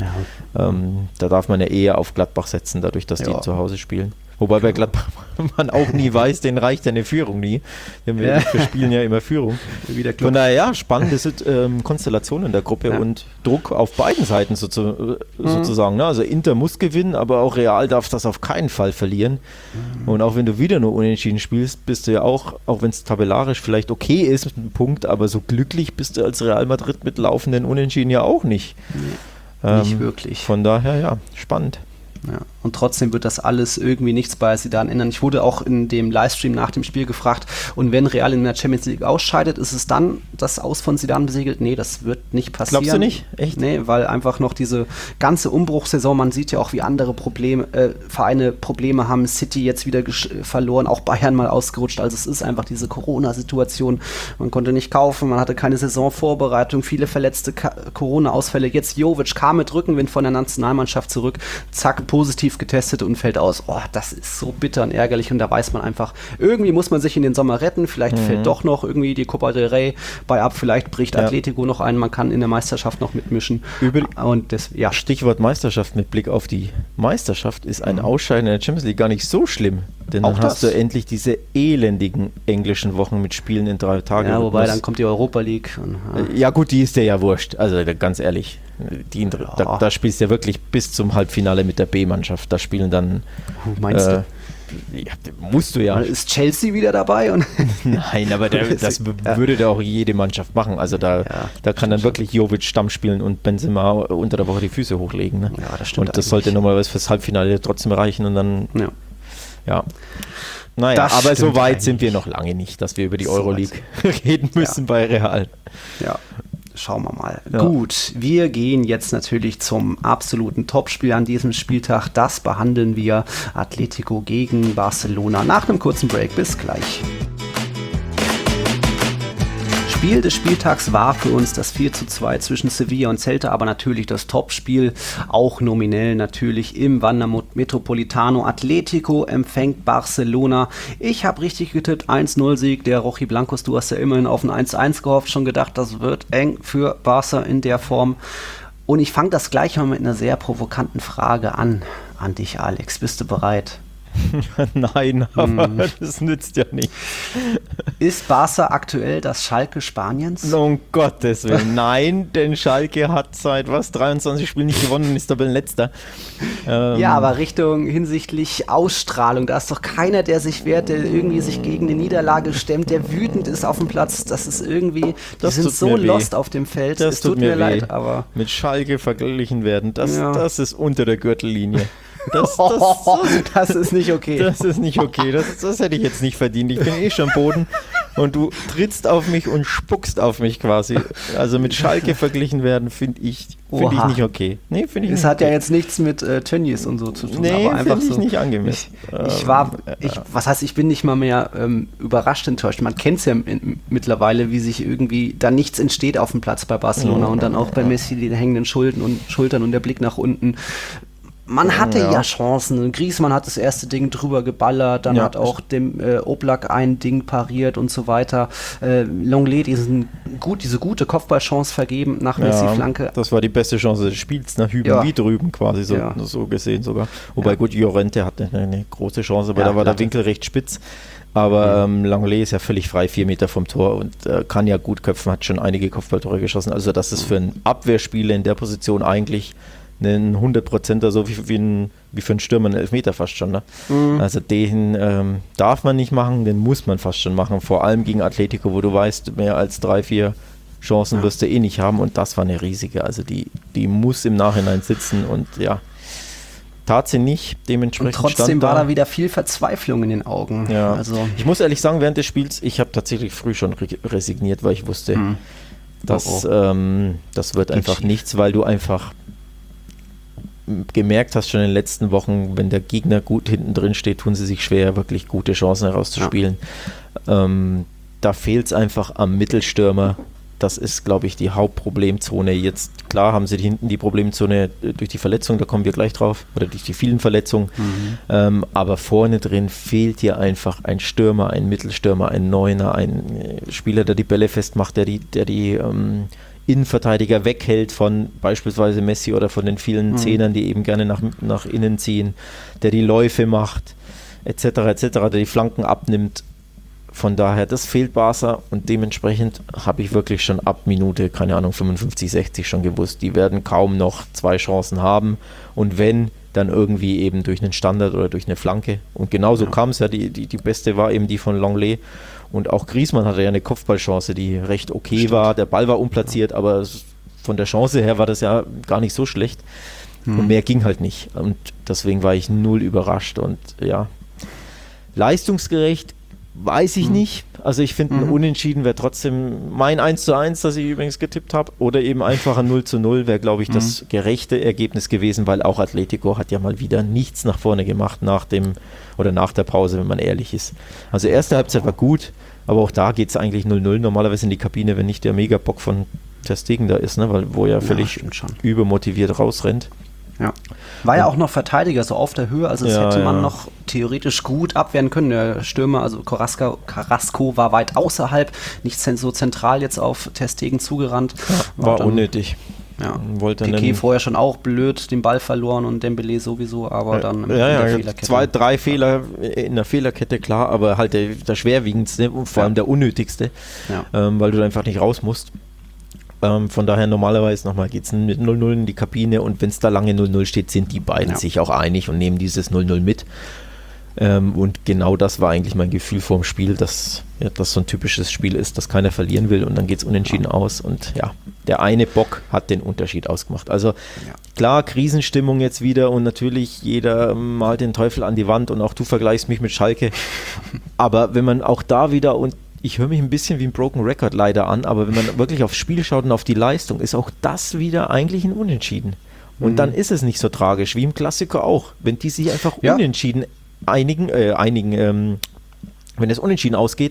Speaker 3: da darf man ja eher auf Gladbach setzen, dadurch, dass die zu Hause spielen. Wobei bei Gladbach man auch nie weiß, denen reicht eine Führung nie. Wir spielen ja immer Führung. Von daher, spannende Konstellation in der Gruppe und Druck auf beiden Seiten sozusagen. Ne? Also Inter muss gewinnen, aber auch Real darf das auf keinen Fall verlieren. Und auch wenn du wieder nur unentschieden spielst, bist du ja auch wenn es tabellarisch vielleicht okay ist mit einem Punkt, aber so glücklich bist du als Real Madrid mit laufenden Unentschieden ja auch nicht.
Speaker 2: Nicht wirklich.
Speaker 3: Von daher, spannend.
Speaker 2: Ja. Und trotzdem wird das alles irgendwie nichts bei Zidane ändern. Ich wurde auch in dem Livestream nach dem Spiel gefragt, und wenn Real in der Champions League ausscheidet, ist es dann das Aus von Zidane besiegelt? Nee, das wird nicht passieren.
Speaker 3: Glaubst du nicht? Echt?
Speaker 2: Nee, weil einfach noch diese ganze Umbruchssaison, man sieht ja auch, wie andere Vereine Probleme haben. City jetzt wieder verloren, auch Bayern mal ausgerutscht. Also es ist einfach diese Corona-Situation. Man konnte nicht kaufen, man hatte keine Saisonvorbereitung, viele verletzte Corona-Ausfälle. Jetzt Jovic kam mit Rückenwind von der Nationalmannschaft zurück, zack, positiv getestet und fällt aus. Oh, das ist so bitter und ärgerlich, und da weiß man einfach, irgendwie muss man sich in den Sommer retten, vielleicht fällt doch noch irgendwie die Copa del Rey bei ab, vielleicht bricht Atletico noch ein, man kann in der Meisterschaft noch mitmischen.
Speaker 3: Stichwort Meisterschaft mit Blick auf die Meisterschaft ist ein Ausscheiden in der Champions League gar nicht so schlimm, denn dann hast du endlich diese elendigen englischen Wochen mit Spielen in 3 Tagen.
Speaker 2: Ja, wobei dann kommt die Europa League.
Speaker 3: Ja gut, die ist dir ja wurscht, also ganz ehrlich. Da spielst du ja wirklich bis zum Halbfinale mit der B-Mannschaft. Da spielen dann.
Speaker 2: Meinst du?
Speaker 3: Ja, musst du ja.
Speaker 2: Ist Chelsea wieder dabei?
Speaker 3: Nein, aber das würde da auch jede Mannschaft machen. Also da kann dann wirklich Jovic Stamm spielen und Benzema unter der Woche die Füße hochlegen. Ne?
Speaker 2: Ja, das stimmt.
Speaker 3: Und das sollte normalerweise fürs Halbfinale trotzdem reichen und dann. Ja. Naja, aber so weit sind wir noch lange nicht, dass wir über die Euroleague reden müssen bei Real.
Speaker 2: Ja. Schauen wir mal. Ja. Gut, wir gehen jetzt natürlich zum absoluten Topspiel an diesem Spieltag. Das behandeln wir, Atletico gegen Barcelona, nach einem kurzen Break. Bis gleich. Spiel des Spieltags war für uns das 4:2 zwischen Sevilla und Celta, aber natürlich das Topspiel, auch nominell natürlich im Wanda Metropolitano. Atletico empfängt Barcelona. Ich habe richtig getippt, 1-0-Sieg der Rojiblancos. Du hast ja immerhin auf ein 1-1 gehofft, schon gedacht, das wird eng für Barca in der Form. Und ich fange das gleich mal mit einer sehr provokanten Frage an dich, Alex. Bist du bereit?
Speaker 3: Nein, aber das nützt ja nicht.
Speaker 2: Ist Barca aktuell das Schalke Spaniens?
Speaker 3: Um Gottes Willen, nein, denn Schalke hat seit 23 Spielen nicht gewonnen und ist Tabellenletzter.
Speaker 2: Ja, aber hinsichtlich Ausstrahlung, da ist doch keiner, der sich wehrt, der irgendwie sich gegen eine Niederlage stemmt, der wütend ist auf dem Platz. Das ist irgendwie, die sind so lost auf dem Feld.
Speaker 3: Das
Speaker 2: es tut mir leid, aber...
Speaker 3: Mit Schalke verglichen werden, das ist unter der Gürtellinie.
Speaker 2: Das ist nicht okay.
Speaker 3: Das ist nicht okay. Das hätte ich jetzt nicht verdient. Ich bin eh schon am Boden und du trittst auf mich und spuckst auf mich quasi. Also mit Schalke verglichen werden, finde ich nicht okay. Nee, finde ich
Speaker 2: es
Speaker 3: nicht
Speaker 2: hat
Speaker 3: okay.
Speaker 2: ja jetzt nichts mit Tönnies und so zu tun.
Speaker 3: Nee,
Speaker 2: aber einfach
Speaker 3: finde ich
Speaker 2: so,
Speaker 3: nicht angemessen.
Speaker 2: Ich bin nicht mal mehr überrascht enttäuscht. Man kennt es ja mittlerweile, wie sich irgendwie da nichts entsteht auf dem Platz bei Barcelona und dann auch bei Messi die hängenden Schultern und der Blick nach unten. Man hatte ja Chancen. Griezmann hat das erste Ding drüber geballert, dann hat auch dem Oblak ein Ding pariert und so weiter. Lenglet diese gute Kopfballchance vergeben nach Messi-Flanke.
Speaker 3: Das war die beste Chance des Spiels, nach Hüben wie drüben quasi, so gesehen sogar. Wobei gut, Llorente hatte eine große Chance, aber da war der Winkel recht spitz. Aber Lenglet ist ja völlig frei, 4 Meter vom Tor und kann ja gut köpfen, hat schon einige Kopfballtore geschossen. Also das ist für einen Abwehrspieler in der Position eigentlich einen 100%er, so wie für einen Stürmer einen Elfmeter fast schon. Ne? Also den darf man nicht machen, den muss man fast schon machen. Vor allem gegen Atletico, wo du weißt, mehr als 3-4 Chancen wirst du eh nicht haben und das war eine riesige. Also die muss im Nachhinein sitzen und tat sie nicht. Dementsprechend
Speaker 2: und trotzdem war da wieder viel Verzweiflung in den Augen.
Speaker 3: Ja.
Speaker 2: Also
Speaker 3: ich muss ehrlich sagen, während des Spiels, ich habe tatsächlich früh schon resigniert, weil ich wusste, das wird einfach nichts, weil du einfach gemerkt hast schon in den letzten Wochen, wenn der Gegner gut hinten drin steht, tun sie sich schwer, wirklich gute Chancen herauszuspielen. Da fehlt es einfach am Mittelstürmer. Das ist, glaube ich, die Hauptproblemzone. Jetzt, klar, haben sie hinten die Problemzone durch die Verletzung, da kommen wir gleich drauf, oder durch die vielen Verletzungen. Aber vorne drin fehlt dir einfach ein Stürmer, ein Mittelstürmer, ein Neuner, ein Spieler, der die Bälle festmacht, der die Innenverteidiger weghält von beispielsweise Messi oder von den vielen Zehnern, die eben gerne nach innen ziehen, der die Läufe macht, etc., der die Flanken abnimmt. Von daher, das fehlt Barca und dementsprechend habe ich wirklich schon ab Minute, 55, 60 schon gewusst, die werden kaum noch 2 Chancen haben und wenn, dann irgendwie eben durch einen Standard oder durch eine Flanke. Und genauso kam es ja, die beste war eben die von Lenglet. Und auch Griezmann hatte ja eine Kopfballchance, die recht okay war. Der Ball war unplatziert, aber von der Chance her war das ja gar nicht so schlecht. Und mehr ging halt nicht. Und deswegen war ich null überrascht. Und leistungsgerecht weiß ich nicht. Also ich finde, ein Unentschieden wäre trotzdem mein 1:1, das ich übrigens getippt habe. Oder eben einfach ein 0:0 wäre, glaube ich, das gerechte Ergebnis gewesen, weil auch Atletico hat ja mal wieder nichts nach vorne gemacht nach der Pause, wenn man ehrlich ist. Also erste Halbzeit war gut, aber auch da geht es eigentlich 0:0 normalerweise in die Kabine, wenn nicht der Megabock von Ter Stegen da ist, ne? Wo er völlig übermotiviert rausrennt.
Speaker 2: Ja. War ja auch noch Verteidiger, so auf der Höhe, also das hätte man noch theoretisch gut abwehren können. Der Stürmer, also Carrasco war weit außerhalb, nicht so zentral jetzt auf Ter Stegen zugerannt.
Speaker 3: War dann unnötig.
Speaker 2: Ja. Piqué vorher schon auch blöd den Ball verloren und Dembélé sowieso, aber dann in der Fehlerkette. 2, 3 Fehler in der Fehlerkette, klar, aber halt der schwerwiegendste und vor allem der unnötigste, weil du da einfach nicht raus musst. Von daher normalerweise nochmal geht es mit 0:0 in die Kabine und wenn es da lange 0:0 steht, sind die beiden sich auch einig und nehmen dieses 0:0 mit. Und genau das war eigentlich mein Gefühl vor dem Spiel, dass das so ein typisches Spiel ist, dass keiner verlieren will und dann geht es unentschieden aus und der eine Bock hat den Unterschied ausgemacht. Also klar, Krisenstimmung jetzt wieder und natürlich jeder malt den Teufel an die Wand und auch du vergleichst mich mit Schalke, aber wenn man auch da wieder und ich höre mich ein bisschen wie ein Broken Record leider an, aber wenn man wirklich aufs Spiel schaut und auf die Leistung, ist auch das wieder eigentlich ein Unentschieden. Und dann ist es nicht so tragisch, wie im Klassiker auch. Wenn die sich einfach unentschieden einigen, wenn es unentschieden ausgeht,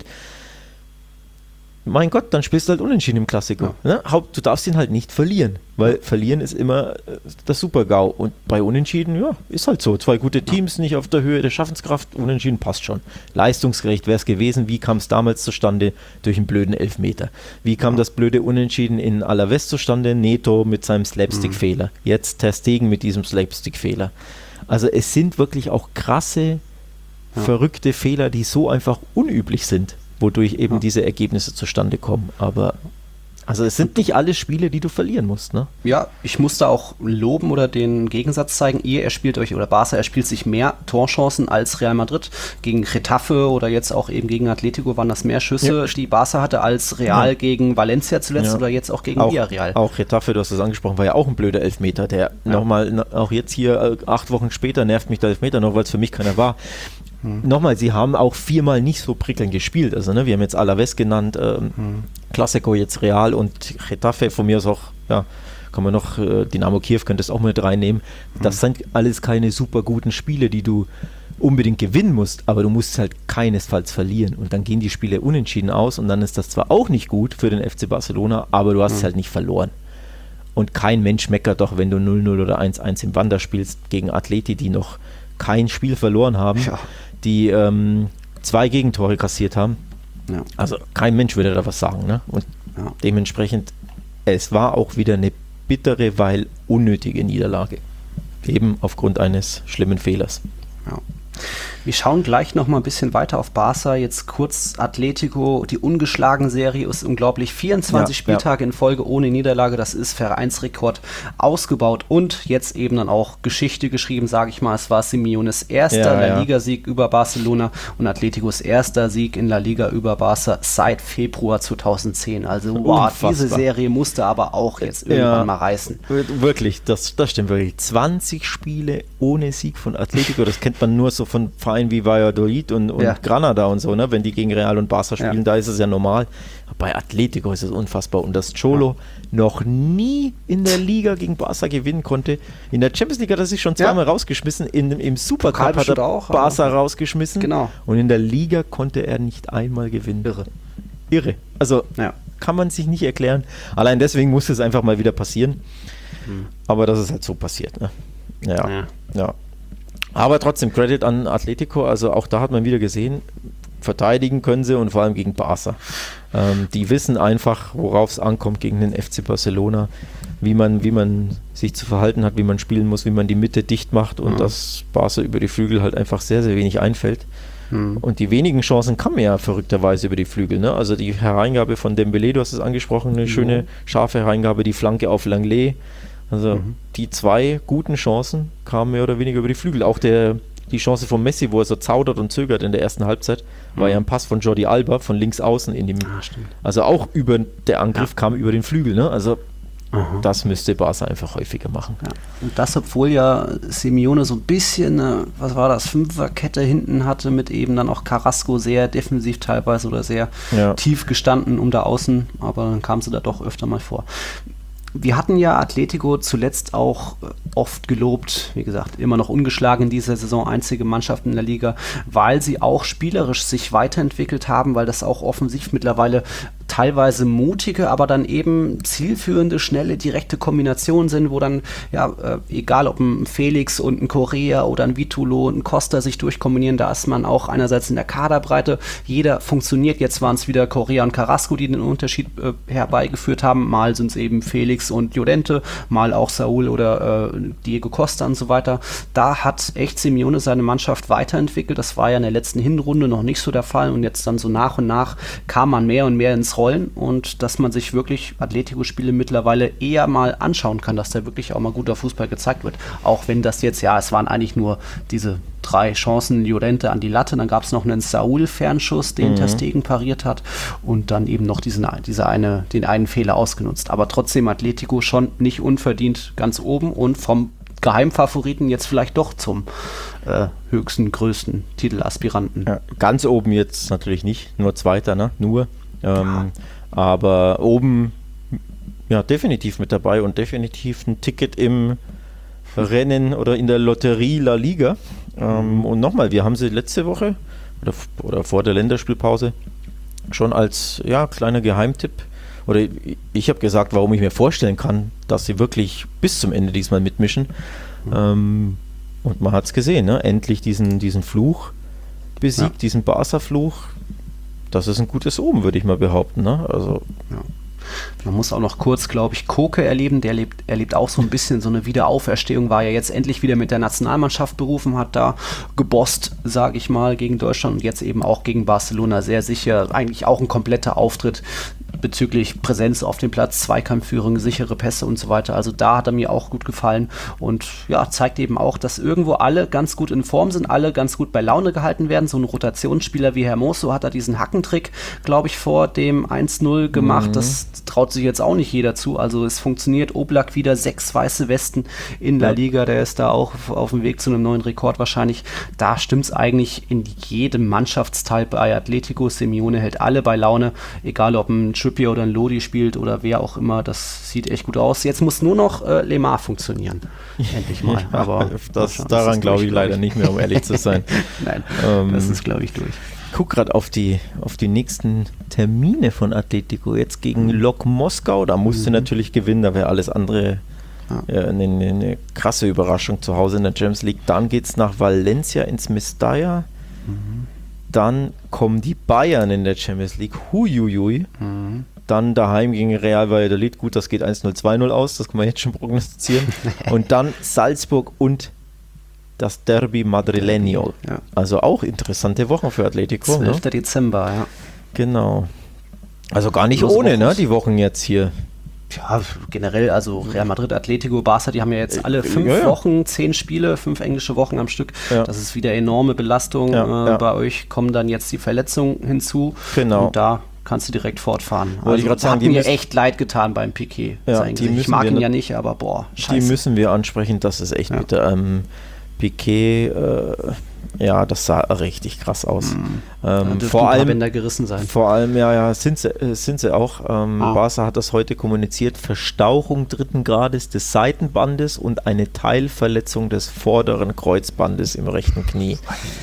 Speaker 2: mein Gott, dann spielst du halt unentschieden im Klassiker. Ja. Ne? Du darfst ihn halt nicht verlieren, weil verlieren ist immer das Super-GAU. Und bei Unentschieden, ist halt so. 2 gute Teams, nicht auf der Höhe der Schaffenskraft, Unentschieden passt schon. Leistungsgerecht wäre es gewesen. Wie kam es damals zustande? Durch einen blöden Elfmeter. Wie kam das blöde Unentschieden in Alavés zustande? Neto mit seinem Slapstick-Fehler. Jetzt Ter Stegen mit diesem Slapstick-Fehler. Also es sind wirklich auch krasse
Speaker 3: verrückte Fehler, die so einfach unüblich sind, wodurch eben diese Ergebnisse zustande kommen. Aber also es sind nicht alle Spiele, die du verlieren musst, ne?
Speaker 2: Ja, ich musste auch loben oder den Gegensatz zeigen. Barca erspielt sich mehr Torchancen als Real Madrid. Gegen Getafe oder jetzt auch eben gegen Atletico waren das mehr Schüsse, die Barca hatte, als Real gegen Valencia zuletzt oder jetzt auch gegen Villarreal.
Speaker 3: Auch Getafe, du hast es angesprochen, war ja auch ein blöder Elfmeter, der nochmal, auch jetzt hier 8 Wochen später nervt mich der Elfmeter noch, weil es für mich keiner war. Nochmal, sie haben auch 4-mal nicht so prickelnd gespielt. Also, ne, wir haben jetzt Alavés genannt, Clasico jetzt Real und Getafe, von mir aus auch, kann man noch, Dynamo Kiew könntest auch mit reinnehmen. Das sind alles keine super guten Spiele, die du unbedingt gewinnen musst, aber du musst halt keinesfalls verlieren. Und dann gehen die Spiele unentschieden aus und dann ist das zwar auch nicht gut für den FC Barcelona, aber du hast es halt nicht verloren. Und kein Mensch meckert doch, wenn du 0-0 oder 1-1 im Wander spielst gegen Atleti, die noch kein Spiel verloren haben, die 2 Gegentore kassiert haben. Ja. Also kein Mensch würde da was sagen. Ne? Und dementsprechend, es war auch wieder eine bittere, weil unnötige Niederlage. Eben aufgrund eines schlimmen Fehlers.
Speaker 2: Ja. Wir schauen gleich noch mal ein bisschen weiter auf Barca. Jetzt kurz Atletico, die ungeschlagen Serie ist unglaublich. 24 Spieltage in Folge ohne Niederlage, das ist Vereinsrekord ausgebaut und jetzt eben dann auch Geschichte geschrieben, sage ich mal. Es war Simeones erster La Liga-Sieg über Barcelona und Atleticos erster Sieg in La Liga über Barca seit Februar 2010. Also diese Serie musste aber auch jetzt irgendwann mal reißen.
Speaker 3: Wirklich, das stimmt wirklich. 20 Spiele ohne Sieg von Atletico, das kennt man nur so von Vereinen wie Valladolid und Granada und so, ne? Wenn die gegen Real und Barca spielen, da ist es ja normal. Bei Atletico ist es unfassbar. Und dass Cholo noch nie in der Liga gegen Barca gewinnen konnte. In der Champions League hat er sich schon zweimal rausgeschmissen. Im Supercup hat er auch Barca rausgeschmissen.
Speaker 2: Genau.
Speaker 3: Und in der Liga konnte er nicht einmal gewinnen. Irre. Also kann man sich nicht erklären. Allein deswegen muss es einfach mal wieder passieren. Aber das ist halt so passiert. Ne? Ja. Aber trotzdem Credit an Atletico, also auch da hat man wieder gesehen, verteidigen können sie und vor allem gegen Barca. Die wissen einfach, worauf es ankommt gegen den FC Barcelona, wie man sich zu verhalten hat, wie man spielen muss, wie man die Mitte dicht macht und dass Barca über die Flügel halt einfach sehr, sehr wenig einfällt. Und die wenigen Chancen kamen ja verrückterweise über die Flügel. Ne? Also die Hereingabe von Dembélé, du hast es angesprochen, eine schöne, scharfe Hereingabe, die Flanke auf Langley. Also die 2 guten Chancen kamen mehr oder weniger über die Flügel. Auch die Chance von Messi, wo er so zaudert und zögert in der ersten Halbzeit, war ja ein Pass von Jordi Alba von links außen in dem. Also auch der Angriff kam über den Flügel. Ne? Also das müsste Barca einfach häufiger machen.
Speaker 2: Ja. Und das, obwohl ja Simeone so ein bisschen, was war das, Fünferkette hinten hatte, mit eben dann auch Carrasco sehr defensiv teilweise oder sehr tief gestanden da außen, aber dann kam sie da doch öfter mal vor. Wir hatten ja Atletico zuletzt auch oft gelobt, wie gesagt, immer noch ungeschlagen in dieser Saison, einzige Mannschaft in der Liga, weil sie auch spielerisch sich weiterentwickelt haben, weil das auch offensiv mittlerweile teilweise mutige, aber dann eben zielführende, schnelle, direkte Kombinationen sind, wo dann, egal ob ein Felix und ein Correa oder ein Vitulo und ein Costa sich durchkombinieren, da ist man auch einerseits in der Kaderbreite, jeder funktioniert, jetzt waren es wieder Correa und Carrasco, die den Unterschied herbeigeführt haben, mal sind es eben Felix und Llorente, mal auch Saúl oder Diego Costa und so weiter. Da hat echt Simeone seine Mannschaft weiterentwickelt, das war ja in der letzten Hinrunde noch nicht so der Fall und jetzt dann so nach und nach kam man mehr und mehr ins Rollen und dass man sich wirklich Atletico-Spiele mittlerweile eher mal anschauen kann, dass da wirklich auch mal guter Fußball gezeigt wird. Auch wenn das jetzt, es waren eigentlich nur diese 3 Chancen, Llorente an die Latte, dann gab es noch einen Saúl-Fernschuss, den Ter Stegen pariert hat und dann eben noch den einen Fehler ausgenutzt. Aber trotzdem Atletico schon nicht unverdient ganz oben und vom Geheimfavoriten jetzt vielleicht doch zum höchsten, größten Titelaspiranten.
Speaker 3: Ja, ganz oben jetzt natürlich nicht, nur Zweiter, ne? Aber oben definitiv mit dabei und definitiv ein Ticket im Rennen oder in der Lotterie La Liga. Und nochmal, wir haben sie letzte Woche oder vor der Länderspielpause schon als kleiner Geheimtipp oder ich habe gesagt, warum ich mir vorstellen kann, dass sie wirklich bis zum Ende diesmal mitmischen. Und man hat es gesehen, ne? Endlich diesen Fluch besiegt, diesen Barca-Fluch. Das ist ein gutes Omen, würde ich mal behaupten. Ne? Also.
Speaker 2: Man muss auch noch kurz, glaube ich, Koke erleben. Der erlebt auch so ein bisschen so eine Wiederauferstehung, war ja jetzt endlich wieder mit der Nationalmannschaft berufen, hat da gebosst, sage ich mal, gegen Deutschland und jetzt eben auch gegen Barcelona sehr sicher. Eigentlich auch ein kompletter Auftritt bezüglich Präsenz auf dem Platz, Zweikampfführung, sichere Pässe und so weiter. Also da hat er mir auch gut gefallen und ja, zeigt eben auch, dass irgendwo alle ganz gut in Form sind, alle ganz gut bei Laune gehalten werden. So ein Rotationsspieler wie Hermoso hat da diesen Hackentrick, glaube ich, vor dem 1-0 gemacht. Das traut sich jetzt auch nicht jeder zu. Also es funktioniert. Oblak wieder 6 weiße Westen in La Liga. Der ist da auch auf dem Weg zu einem neuen Rekord wahrscheinlich. Da stimmt es eigentlich in jedem Mannschaftsteil bei Atletico. Simeone hält alle bei Laune, egal ob ein Trippier oder ein Lodi spielt oder wer auch immer. Das sieht echt gut aus. Jetzt muss nur noch Lemar funktionieren. Endlich mal.
Speaker 3: Ja,
Speaker 2: aber
Speaker 3: daran glaube ich leider nicht mehr, um ehrlich zu sein.
Speaker 2: Nein, das ist, glaube ich, durch.
Speaker 3: Ich gucke gerade auf die nächsten Termine von Atletico. Jetzt gegen Lok Moskau, da musste natürlich gewinnen, da wäre alles andere eine krasse Überraschung zu Hause in der Champions League. Dann geht es nach Valencia ins Mestalla. Dann kommen die Bayern in der Champions League. Huiuiui. Dann daheim gegen Real Valladolid. Gut, das geht 1-0, 2-0 aus. Das kann man jetzt schon prognostizieren. Und dann Salzburg und das Derby Madrileño. Ja. Also auch interessante Wochen für Atletico.
Speaker 2: 12. Dezember, ja.
Speaker 3: Genau. Also gar nicht ohne, ne, die Wochen jetzt hier.
Speaker 2: Ja, generell, also Real Madrid, Atletico, Barca, die haben ja jetzt alle 5 Wochen, 10 Spiele, 5 englische Wochen am Stück. Ja. Das ist wieder enorme Belastung. Bei euch kommen dann jetzt die Verletzungen hinzu.
Speaker 3: Genau.
Speaker 2: Und da kannst du direkt fortfahren.
Speaker 3: Also ich
Speaker 2: hat mir echt leid getan beim Piqué.
Speaker 3: Ja,
Speaker 2: ich mag ihn ja nicht, aber boah, scheiße.
Speaker 3: Die müssen wir ansprechen, das ist echt bitter. Piqué, das sah richtig krass aus.
Speaker 2: Vor allem Bänder gerissen sein.
Speaker 3: Vor allem, sind sie auch. Barca hat das heute kommuniziert. Verstauchung 3. Grades des Seitenbandes und eine Teilverletzung des vorderen Kreuzbandes im rechten Knie.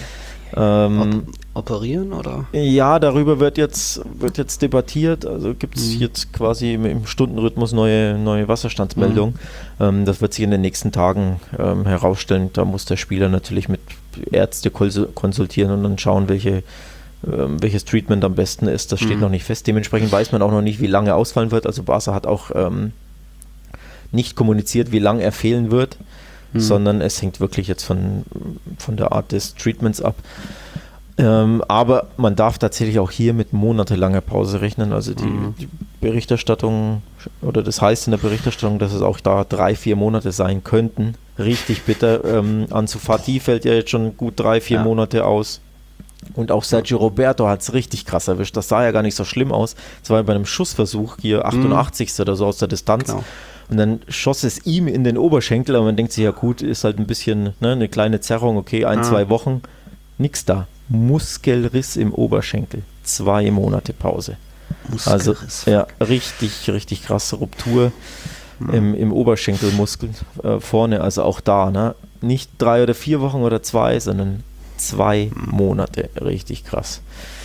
Speaker 2: Operieren oder?
Speaker 3: Ja, darüber wird jetzt debattiert. Also gibt es jetzt quasi im Stundenrhythmus neue Wasserstandsmeldungen. Das wird sich in den nächsten Tagen herausstellen. Da muss der Spieler natürlich mit Ärzte konsultieren und dann schauen, welches Treatment am besten ist. Das steht noch nicht fest. Dementsprechend weiß man auch noch nicht, wie lange er ausfallen wird. Also Barca hat auch nicht kommuniziert, wie lange er fehlen wird, sondern es hängt wirklich jetzt von der Art des Treatments ab. Aber man darf tatsächlich auch hier mit monatelanger Pause rechnen. Also die Berichterstattung, oder das heißt in der Berichterstattung, dass es auch da 3-4 Monate sein könnten. Richtig bitter. Ansu Fati fällt ja jetzt schon gut 3-4 Monate aus. Und auch Sergio Roberto hat es richtig krass erwischt. Das sah ja gar nicht so schlimm aus. Es war ja bei einem Schussversuch hier 88. oder so aus der Distanz. Genau. Und dann schoss es ihm in den Oberschenkel, aber man denkt sich, ja gut, ist halt ein bisschen eine kleine Zerrung, okay, 1-2 Wochen, nix da. Muskelriss im Oberschenkel, 2 Monate Pause.
Speaker 2: Muskelriss.
Speaker 3: Also richtig, richtig krasse Ruptur im Oberschenkelmuskel vorne, also auch da, ne? Nicht 3 oder 4 Wochen oder 2, sondern 2 Monate, richtig krass.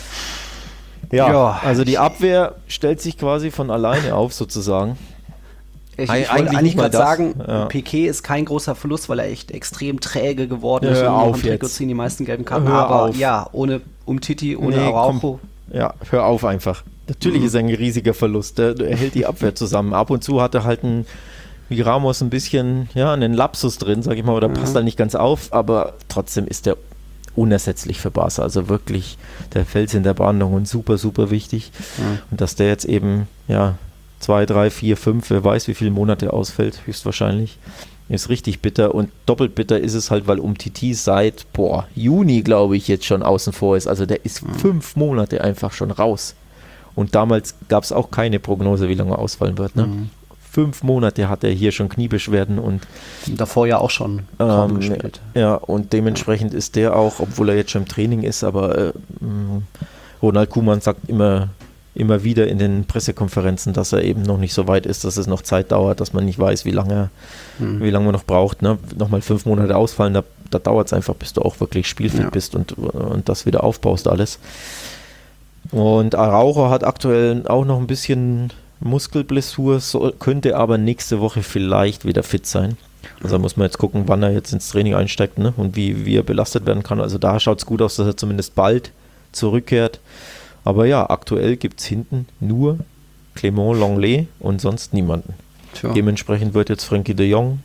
Speaker 3: Ja, also die Abwehr stellt sich quasi von alleine auf sozusagen.
Speaker 2: Ich wollte eigentlich gerade sagen, Piqué ist kein großer Verlust, weil er echt extrem träge geworden ist und Trikot ziehen die meisten gelben Karten. Aber ohne Umtiti, ohne Araujo.
Speaker 3: Ja, hör auf einfach. Natürlich ist er ein riesiger Verlust. Er hält die Abwehr zusammen. Ab und zu hat er halt wie Ramos ein bisschen einen Lapsus drin, sag ich mal, oder passt halt nicht ganz auf, aber trotzdem ist er unersetzlich für Barca. Also wirklich der Fels in der Brandung und super, super wichtig. Und dass der jetzt eben, 2, 3, 4, 5, wer weiß, wie viele Monate ausfällt, höchstwahrscheinlich. Ist richtig bitter und doppelt bitter ist es halt, weil Umtiti seit Juni, glaube ich, jetzt schon außen vor ist. Also der ist 5 Monate einfach schon raus. Und damals gab es auch keine Prognose, wie lange er ausfallen wird. Ne? 5 Monate hat er hier schon Kniebeschwerden und
Speaker 2: davor ja auch schon kaum gespielt.
Speaker 3: Ja, und dementsprechend ist der auch, obwohl er jetzt schon im Training ist, aber Ronald Koeman sagt immer wieder in den Pressekonferenzen, dass er eben noch nicht so weit ist, dass es noch Zeit dauert, dass man nicht weiß, wie lange man noch braucht. Ne? Nochmal 5 Monate ausfallen, da dauert es einfach, bis du auch wirklich spielfit bist und das wieder aufbaust alles. Und Araujo hat aktuell auch noch ein bisschen Muskelblessur, könnte aber nächste Woche vielleicht wieder fit sein. Also da muss man jetzt gucken, wann er jetzt ins Training einsteigt, ne? Und wie er belastet werden kann. Also da schaut es gut aus, dass er zumindest bald zurückkehrt. Aber ja, aktuell gibt es hinten nur Clément Lenglet und sonst niemanden.
Speaker 2: Tja.
Speaker 3: Dementsprechend wird jetzt Frenkie de Jong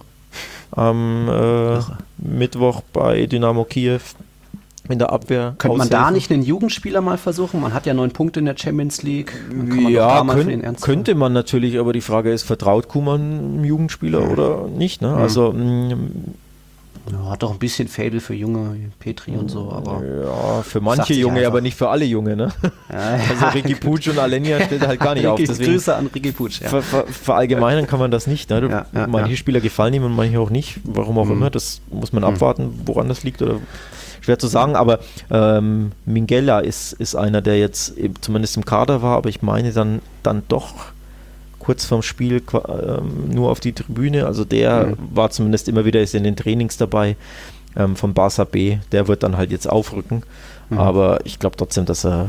Speaker 3: am Mittwoch bei Dynamo Kiew in der Abwehr
Speaker 2: Könnte man
Speaker 3: aushelfen.
Speaker 2: da nicht einen Jugendspieler mal versuchen? Man hat ja 9 Punkte in der Champions League. Dann kann man doch da mal für den Ernst
Speaker 3: könnte man natürlich, aber die Frage ist, vertraut Koeman einem Jugendspieler oder nicht? Ne? Also
Speaker 2: Ja, hat doch ein bisschen Faible für Junge, Petri und so, aber
Speaker 3: ja, für
Speaker 2: Sagt
Speaker 3: manche
Speaker 2: sich
Speaker 3: Junge,
Speaker 2: einfach.
Speaker 3: aber nicht für alle Junge. Ne? Also Ricky Puig und Alenia stellt halt gar nicht auf. Deswegen
Speaker 2: Grüße an Ricky Puig. Ja.
Speaker 3: verallgemeinern kann man das nicht. Ne? Manche Spieler gefallen ihm und manche auch nicht. Warum auch immer, das muss man abwarten, woran das liegt oder schwer zu sagen. Aber Minguella ist einer, der jetzt zumindest im Kader war, aber ich meine dann doch kurz vorm Spiel nur auf die Tribüne. Also der war zumindest immer wieder ist in den Trainings dabei vom Barça B. Der wird dann halt jetzt aufrücken. Aber ich glaube trotzdem, dass er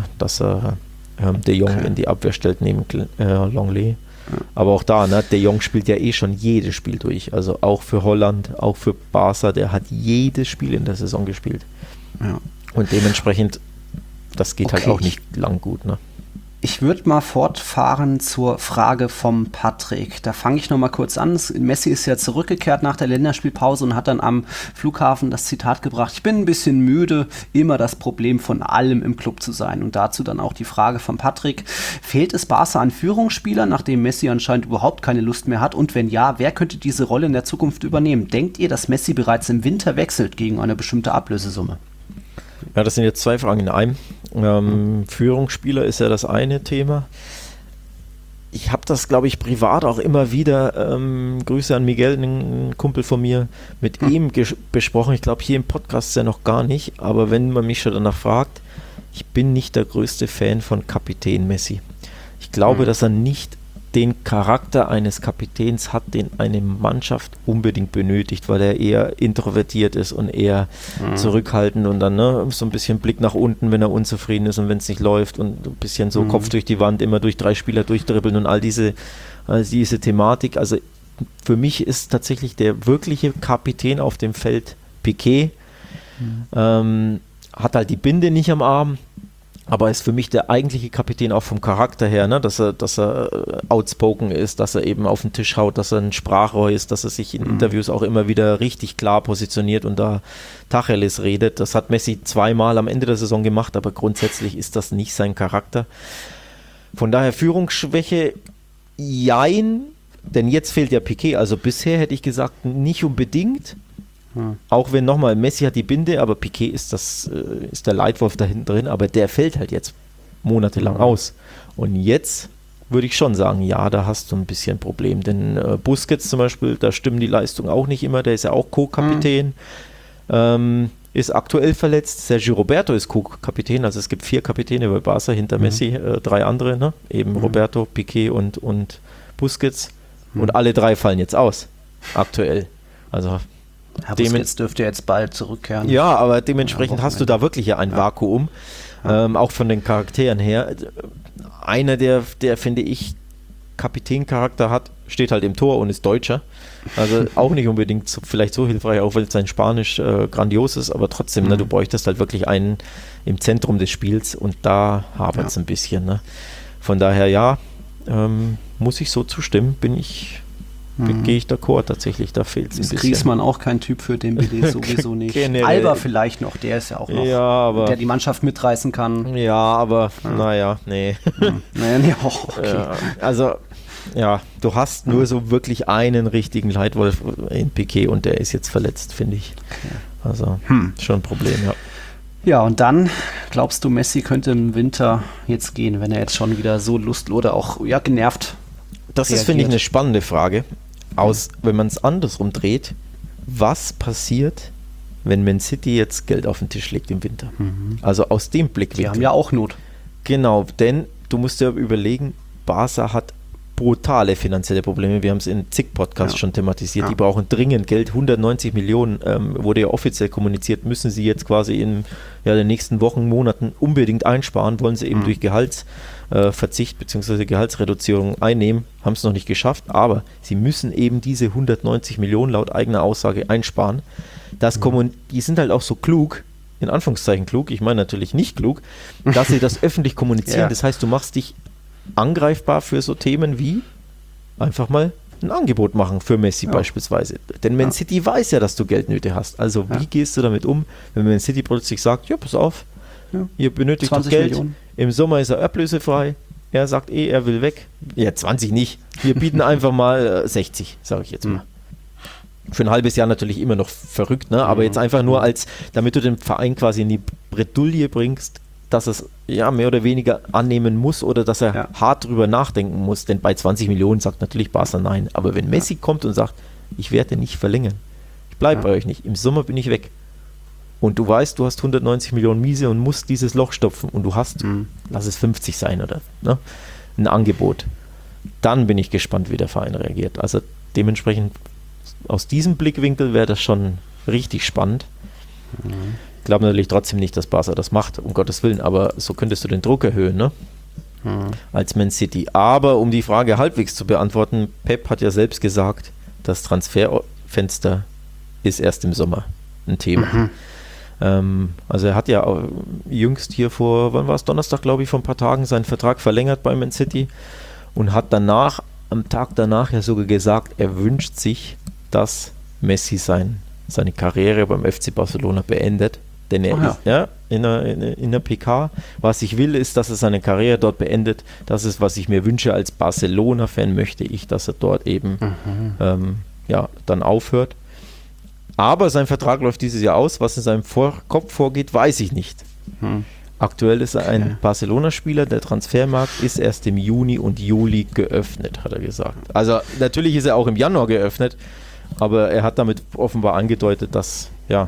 Speaker 3: De Jong in die Abwehr stellt neben Lenglet. Aber auch da, ne, De Jong spielt ja schon jedes Spiel durch. Also auch für Holland, auch für Barça, der hat jedes Spiel in der Saison gespielt.
Speaker 2: Ja.
Speaker 3: Und dementsprechend, das geht halt
Speaker 2: Okay.
Speaker 3: auch nicht lang gut, ne?
Speaker 2: Ich würde mal fortfahren zur Frage vom Patrick. Da fange ich noch mal kurz an. Messi ist ja zurückgekehrt nach der Länderspielpause und hat dann am Flughafen das Zitat gebracht: Ich bin ein bisschen müde, immer das Problem von allem im Club zu sein. Und dazu dann auch die Frage von Patrick: Fehlt es Barca an Führungsspielern, nachdem Messi anscheinend überhaupt keine Lust mehr hat? Und wenn ja, wer könnte diese Rolle in der Zukunft übernehmen? Denkt ihr, dass Messi bereits im Winter wechselt gegen eine bestimmte Ablösesumme?
Speaker 3: Ja, das sind jetzt 2 Fragen in einem. Führungsspieler ist ja das eine Thema. Ich habe das, glaube ich, privat auch immer wieder, Grüße an Miguel, ein Kumpel von mir, mit ihm besprochen. Ich glaube, hier im Podcast ja noch gar nicht, aber wenn man mich schon danach fragt, ich bin nicht der größte Fan von Kapitän Messi. Ich glaube, dass er nicht den Charakter eines Kapitäns hat, den eine Mannschaft unbedingt benötigt, weil er eher introvertiert ist und eher zurückhaltend und dann so ein bisschen Blick nach unten, wenn er unzufrieden ist und wenn es nicht läuft und ein bisschen so Kopf durch die Wand, immer durch 3 Spieler durchdribbeln und all diese Thematik. Also für mich ist tatsächlich der wirkliche Kapitän auf dem Feld Piqué. Hat halt die Binde nicht am Arm, aber ist für mich der eigentliche Kapitän auch vom Charakter her, ne? Dass er outspoken ist, dass er eben auf den Tisch haut, dass er ein Sprachrohr ist, dass er sich in Interviews auch immer wieder richtig klar positioniert und da Tacheles redet. Das hat Messi 2-mal am Ende der Saison gemacht, aber grundsätzlich ist das nicht sein Charakter. Von daher Führungsschwäche, jein, denn jetzt fehlt ja Piqué. Also bisher hätte ich gesagt, nicht unbedingt. Auch wenn nochmal, Messi hat die Binde, aber Piqué ist der Leitwolf da hinten drin, aber der fällt halt jetzt monatelang aus. Und jetzt würde ich schon sagen, ja, da hast du ein bisschen ein Problem, denn Busquets zum Beispiel, da stimmen die Leistungen auch nicht immer, der ist ja auch Co-Kapitän, ist aktuell verletzt, Sergio Roberto ist Co-Kapitän, also es gibt 4 Kapitäne bei Barca hinter Messi, 3 andere, ne? Eben Roberto, Piqué und Busquets und alle 3 fallen jetzt aus, aktuell. Also
Speaker 2: Herr Busquets dürfte jetzt bald zurückkehren.
Speaker 3: ja, aber dementsprechend hast du da wirklich ja ein Vakuum, auch von den Charakteren her. Einer, der finde ich, Kapitäncharakter hat, steht halt im Tor und ist Deutscher. Also auch nicht unbedingt vielleicht so hilfreich, auch weil sein Spanisch grandios ist, aber trotzdem, ne, du bräuchtest halt wirklich einen im Zentrum des Spiels und da hapert es ein bisschen. Ne? Von daher, ja, muss ich so zustimmen, gehe ich d'accord tatsächlich, da fehlt es ein bisschen.
Speaker 2: Griezmann auch kein Typ für Dembélé, sowieso nicht.
Speaker 3: Generell.
Speaker 2: Alba vielleicht noch, der ist ja auch noch,
Speaker 3: Ja, aber
Speaker 2: der die Mannschaft mitreißen kann.
Speaker 3: ja, aber naja, nee.
Speaker 2: Naja, nee, okay.
Speaker 3: Ja, also, ja, du hast nur so wirklich einen richtigen Leitwolf in Piqué und der ist jetzt verletzt, finde ich. Also, schon ein Problem, ja.
Speaker 2: Ja, und dann, glaubst du, Messi könnte im Winter jetzt gehen, wenn er jetzt schon wieder so lustlos oder auch genervt
Speaker 3: Das ist, finde ich, eine spannende Frage. Wenn man es andersrum dreht, was passiert, wenn Man City jetzt Geld auf den Tisch legt im Winter? Also aus dem Blickwinkel.
Speaker 2: Die haben ja auch Not.
Speaker 3: Genau, denn du musst dir überlegen, Barca hat brutale finanzielle Probleme. Wir haben es in zig Podcasts schon thematisiert. Die brauchen dringend Geld. 190 Millionen wurde ja offiziell kommuniziert, müssen sie jetzt quasi in den nächsten Wochen, Monaten unbedingt einsparen. Wollen sie eben durch Gehaltsverzicht bzw. Gehaltsreduzierung einnehmen. Haben es noch nicht geschafft, aber sie müssen eben diese 190 Millionen laut eigener Aussage einsparen. Die sind halt auch so klug, in Anführungszeichen klug, ich meine natürlich nicht klug, dass sie das öffentlich kommunizieren. Das heißt, du machst dich angreifbar für so Themen wie einfach mal ein Angebot machen für Messi beispielsweise. Denn Man City weiß ja, dass du Geldnöte hast. Also wie gehst du damit um, wenn Man City plötzlich sagt, ja, pass auf, ihr benötigt doch Geld, Millionen. Im Sommer ist er ablösefrei, er sagt er will weg. Ja, 20 nicht. Wir bieten einfach mal 60, sage ich jetzt mal. Für ein halbes Jahr natürlich immer noch verrückt, ne? Aber jetzt einfach nur damit du den Verein quasi in die Bredouille bringst, dass es mehr oder weniger annehmen muss oder dass er hart drüber nachdenken muss, denn bei 20 Millionen sagt natürlich Barca nein. Aber wenn Messi kommt und sagt, ich werde nicht verlängern, ich bleibe bei euch nicht, im Sommer bin ich weg und du weißt, du hast 190 Millionen Miese und musst dieses Loch stopfen und du hast, lass es 50 sein oder ein Angebot, dann bin ich gespannt, wie der Verein reagiert. Also dementsprechend aus diesem Blickwinkel wäre das schon richtig spannend. Ich glaube natürlich trotzdem nicht, dass Barca das macht, um Gottes Willen, aber so könntest du den Druck erhöhen, ne? Als Man City. Aber um die Frage halbwegs zu beantworten, Pep hat ja selbst gesagt, das Transferfenster ist erst im Sommer ein Thema. Also er hat ja jüngst hier wann war es, Donnerstag, glaube ich, vor ein paar Tagen seinen Vertrag verlängert bei Man City und hat danach, am Tag danach ja sogar gesagt, er wünscht sich, dass Messi seine Karriere beim FC Barcelona beendet. Denn er ist in der PK, was ich will, ist, dass er seine Karriere dort beendet. Das ist, was ich mir wünsche als Barcelona-Fan, möchte ich, dass er dort eben dann aufhört. Aber sein Vertrag läuft dieses Jahr aus. Was in seinem Kopf vorgeht, weiß ich nicht. Aktuell ist er ein Barcelona-Spieler. Der Transfermarkt ist erst im Juni und Juli geöffnet, hat er gesagt. Also natürlich ist er auch im Januar geöffnet, aber er hat damit offenbar angedeutet, dass,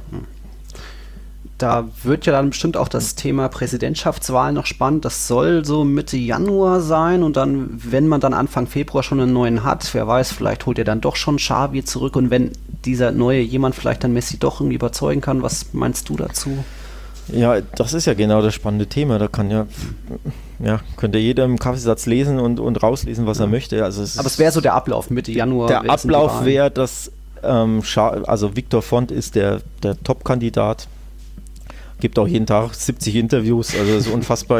Speaker 2: Da wird ja dann bestimmt auch das Thema Präsidentschaftswahl noch spannend. Das soll so Mitte Januar sein und dann, wenn man dann Anfang Februar schon einen neuen hat, wer weiß, vielleicht holt er dann doch schon Xavi zurück und wenn dieser neue jemand vielleicht dann Messi doch irgendwie überzeugen kann, was meinst du dazu?
Speaker 3: Ja, das ist ja genau das spannende Thema. Da könnte jeder im Kaffeesatz lesen und rauslesen, was er möchte. Also
Speaker 2: aber es wäre so der Ablauf, Mitte Januar.
Speaker 3: Der Ablauf wäre, dass Victor Font ist der Top-Kandidat. Gibt auch jeden Tag 70 Interviews, also das ist unfassbar.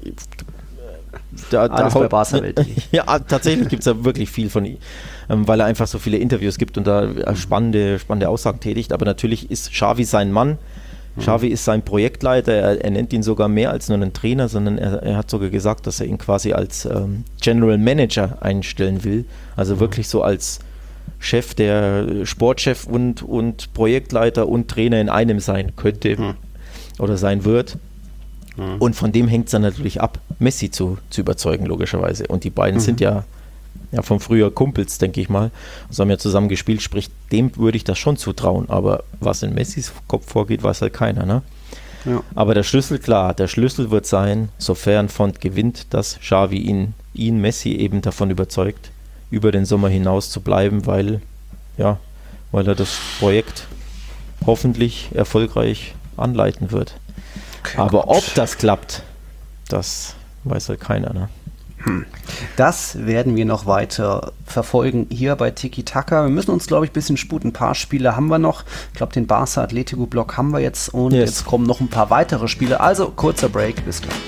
Speaker 2: Alles bei Barca-Welt.
Speaker 3: Ja, tatsächlich gibt es da wirklich viel von ihm, weil er einfach so viele Interviews gibt und da spannende Aussagen tätigt. Aber natürlich ist Xavi sein Mann. Xavi ist sein Projektleiter, er nennt ihn sogar mehr als nur einen Trainer, sondern er hat sogar gesagt, dass er ihn quasi als General Manager einstellen will. Also wirklich so als Chef, der Sportchef und Projektleiter und Trainer in einem sein könnte oder sein wird. Und von dem hängt es dann natürlich ab, Messi zu überzeugen, logischerweise. Und die beiden sind ja von früher Kumpels, denke ich mal. Also haben ja zusammen gespielt, sprich, dem würde ich das schon zutrauen. Aber was in Messis Kopf vorgeht, weiß halt keiner, ne? Ja. Aber der Schlüssel wird sein, sofern Font gewinnt, dass Xavi ihn Messi eben davon überzeugt, über den Sommer hinaus zu bleiben, weil er das Projekt hoffentlich erfolgreich anleiten wird. Okay, aber ob das klappt, das weiß halt keiner, ne?
Speaker 2: Das werden wir noch weiter verfolgen hier bei Tiki Taka. Wir müssen uns, glaube ich, ein bisschen sputen. Ein paar Spiele haben wir noch. Ich glaube, den Barca-Atletico-Block haben wir jetzt und jetzt kommen noch ein paar weitere Spiele. Also kurzer Break, bis gleich.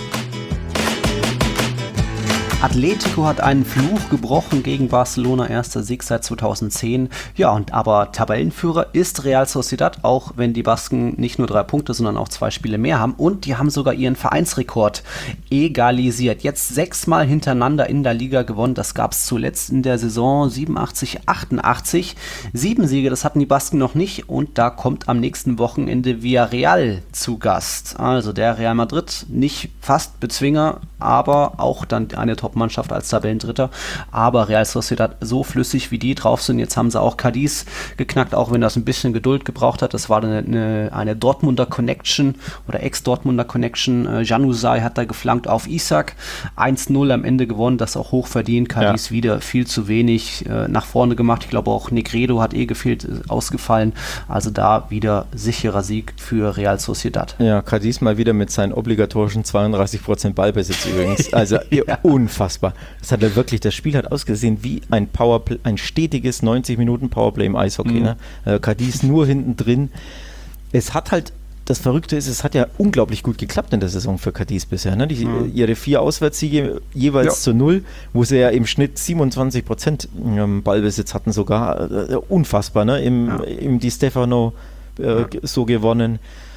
Speaker 2: Atletico hat einen Fluch gebrochen gegen Barcelona, erster Sieg seit 2010. Ja, aber Tabellenführer ist Real Sociedad, auch wenn die Basken nicht nur 3 Punkte, sondern auch 2 Spiele mehr haben. Und die haben sogar ihren Vereinsrekord egalisiert. Jetzt 6-mal hintereinander in der Liga gewonnen. Das gab es zuletzt in der Saison 87, 88. 7 Siege, das hatten die Basken noch nicht. Und da kommt am nächsten Wochenende Villarreal zu Gast. Also der Real Madrid, nicht fast Bezwinger, aber auch dann eine Top-Mannschaft als Tabellendritter, aber Real Sociedad so flüssig wie die drauf sind, jetzt haben sie auch Cadiz geknackt, auch wenn das ein bisschen Geduld gebraucht hat, das war eine Dortmunder Connection oder Ex-Dortmunder Connection, Januzaj hat da geflankt auf Isak, 1-0 am Ende gewonnen, das auch hoch verdient, Cadiz wieder viel zu wenig nach vorne gemacht, ich glaube auch Negredo hat gefehlt, ausgefallen, also da wieder sicherer Sieg für Real Sociedad.
Speaker 3: Ja, Cadiz mal wieder mit seinen obligatorischen 32% Ballbesitz übrigens, also unfassbar. Das Spiel hat ausgesehen wie ein Powerplay, ein stetiges 90 Minuten Powerplay im Eishockey. Ne? Cadiz nur hinten drin. Es hat halt das Verrückte ist, es hat ja unglaublich gut geklappt in der Saison für Cadiz bisher. Ne? Ihre 4 Auswärtssiege jeweils zu 0, wo sie ja im Schnitt 27% Ballbesitz hatten sogar. Unfassbar, ne? Im Di Stefano so gewonnen.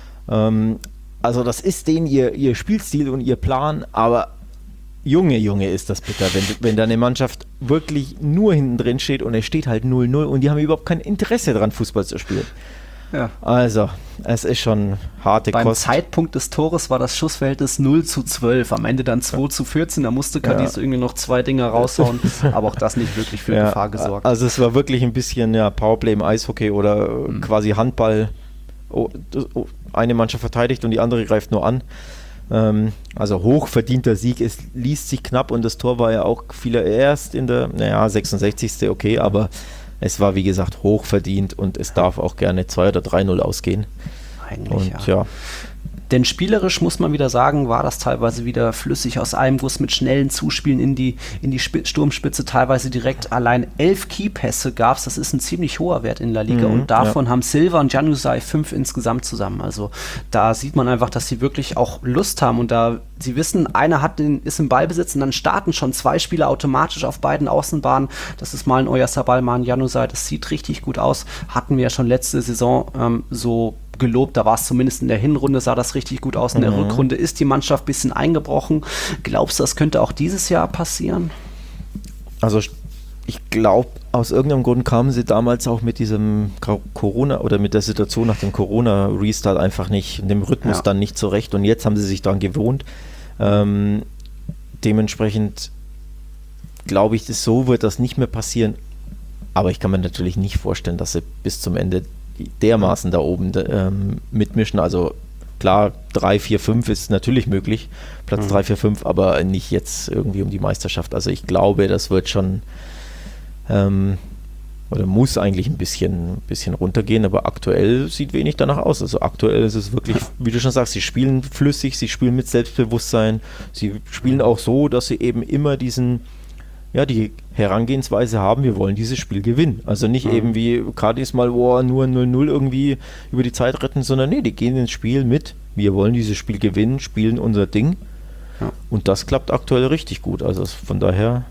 Speaker 3: Also das ist denen ihr Spielstil und ihr Plan, aber Junge, ist das bitter, wenn da eine Mannschaft wirklich nur hinten drin steht und es steht halt 0-0 und die haben überhaupt kein Interesse daran, Fußball zu spielen. Ja. Also, es ist schon harte Kost.
Speaker 2: Beim Zeitpunkt des Tores war das Schussverhältnis 0:12, am Ende dann 2:14, da musste Cadiz irgendwie noch 2 Dinger raushauen, aber auch das nicht wirklich für Gefahr gesorgt.
Speaker 3: Also es war wirklich ein bisschen Powerplay im Eishockey oder quasi Handball. Eine Mannschaft verteidigt und die andere greift nur an. Also hochverdienter Sieg, es liest sich knapp und das Tor war ja auch erst in der 66. okay, aber es war wie gesagt hochverdient und es darf auch gerne 2 oder 3-0 ausgehen.
Speaker 2: Eigentlich
Speaker 3: und, ja.
Speaker 2: Denn spielerisch muss man wieder sagen, war das teilweise wieder flüssig aus einem Guss mit schnellen Zuspielen in die Sturmspitze, teilweise direkt. Allein 11 Keypässe gab es, das ist ein ziemlich hoher Wert in La Liga und davon haben Silva und Januzaj 5 insgesamt zusammen. Also da sieht man einfach, dass sie wirklich auch Lust haben und da sie wissen, einer ist im Ballbesitz und dann starten schon 2 Spieler automatisch auf beiden Außenbahnen. Das ist mal ein Oyarzabal, mal ein Januzaj, das sieht richtig gut aus. Hatten wir ja schon letzte Saison so gelobt, da war es zumindest in der Hinrunde, sah das richtig gut aus. In der Rückrunde ist die Mannschaft ein bisschen eingebrochen. Glaubst du, das könnte auch dieses Jahr passieren?
Speaker 3: Also ich glaube, aus irgendeinem Grund kamen sie damals auch mit diesem Corona oder mit der Situation nach dem Corona-Restart einfach nicht, dem Rhythmus dann nicht zurecht und jetzt haben sie sich daran gewohnt. Dementsprechend glaube ich, so wird das nicht mehr passieren, aber ich kann mir natürlich nicht vorstellen, dass sie bis zum Ende dermaßen da oben mitmischen. Also klar, 3, 4, 5 ist natürlich möglich, Platz 3, 4, 5, aber nicht jetzt irgendwie um die Meisterschaft. Also ich glaube, das wird schon oder muss eigentlich ein bisschen runtergehen, aber aktuell sieht wenig danach aus. Also aktuell ist es wirklich, wie du schon sagst, sie spielen flüssig, sie spielen mit Selbstbewusstsein, sie spielen auch so, dass sie eben immer die Herangehensweise haben, wir wollen dieses Spiel gewinnen. Also nicht eben wie Cadiz mal nur 0-0 irgendwie über die Zeit retten, sondern nee, die gehen ins Spiel mit, wir wollen dieses Spiel gewinnen, spielen unser Ding. Ja. Und das klappt aktuell richtig gut. Also von daher...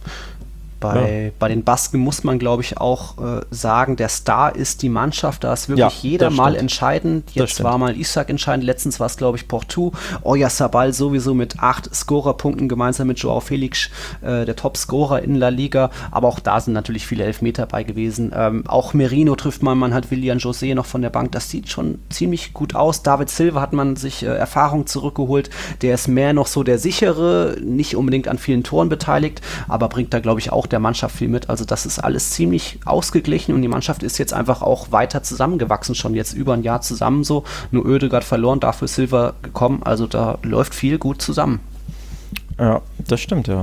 Speaker 2: Bei den Basken muss man, glaube ich, auch sagen, der Star ist die Mannschaft. Da ist wirklich jeder mal entscheidend. Jetzt war mal Isaac entscheidend. Letztens war es, glaube ich, Portu. Oyarzabal sowieso mit 8 Scorerpunkten gemeinsam mit Joao Felix, der Top-Scorer in La Liga. Aber auch da sind natürlich viele Elfmeter bei gewesen. Auch Merino trifft man hat Willian José noch von der Bank. Das sieht schon ziemlich gut aus. David Silva hat man sich Erfahrung zurückgeholt. Der ist mehr noch so der sichere, nicht unbedingt an vielen Toren beteiligt, aber bringt da, glaube ich, auch der Mannschaft viel mit. Also das ist alles ziemlich ausgeglichen und die Mannschaft ist jetzt einfach auch weiter zusammengewachsen, schon jetzt über ein Jahr zusammen so. Nur Oedegaard verloren, dafür Silva gekommen. Also da läuft viel gut zusammen.
Speaker 3: Ja, das stimmt, ja.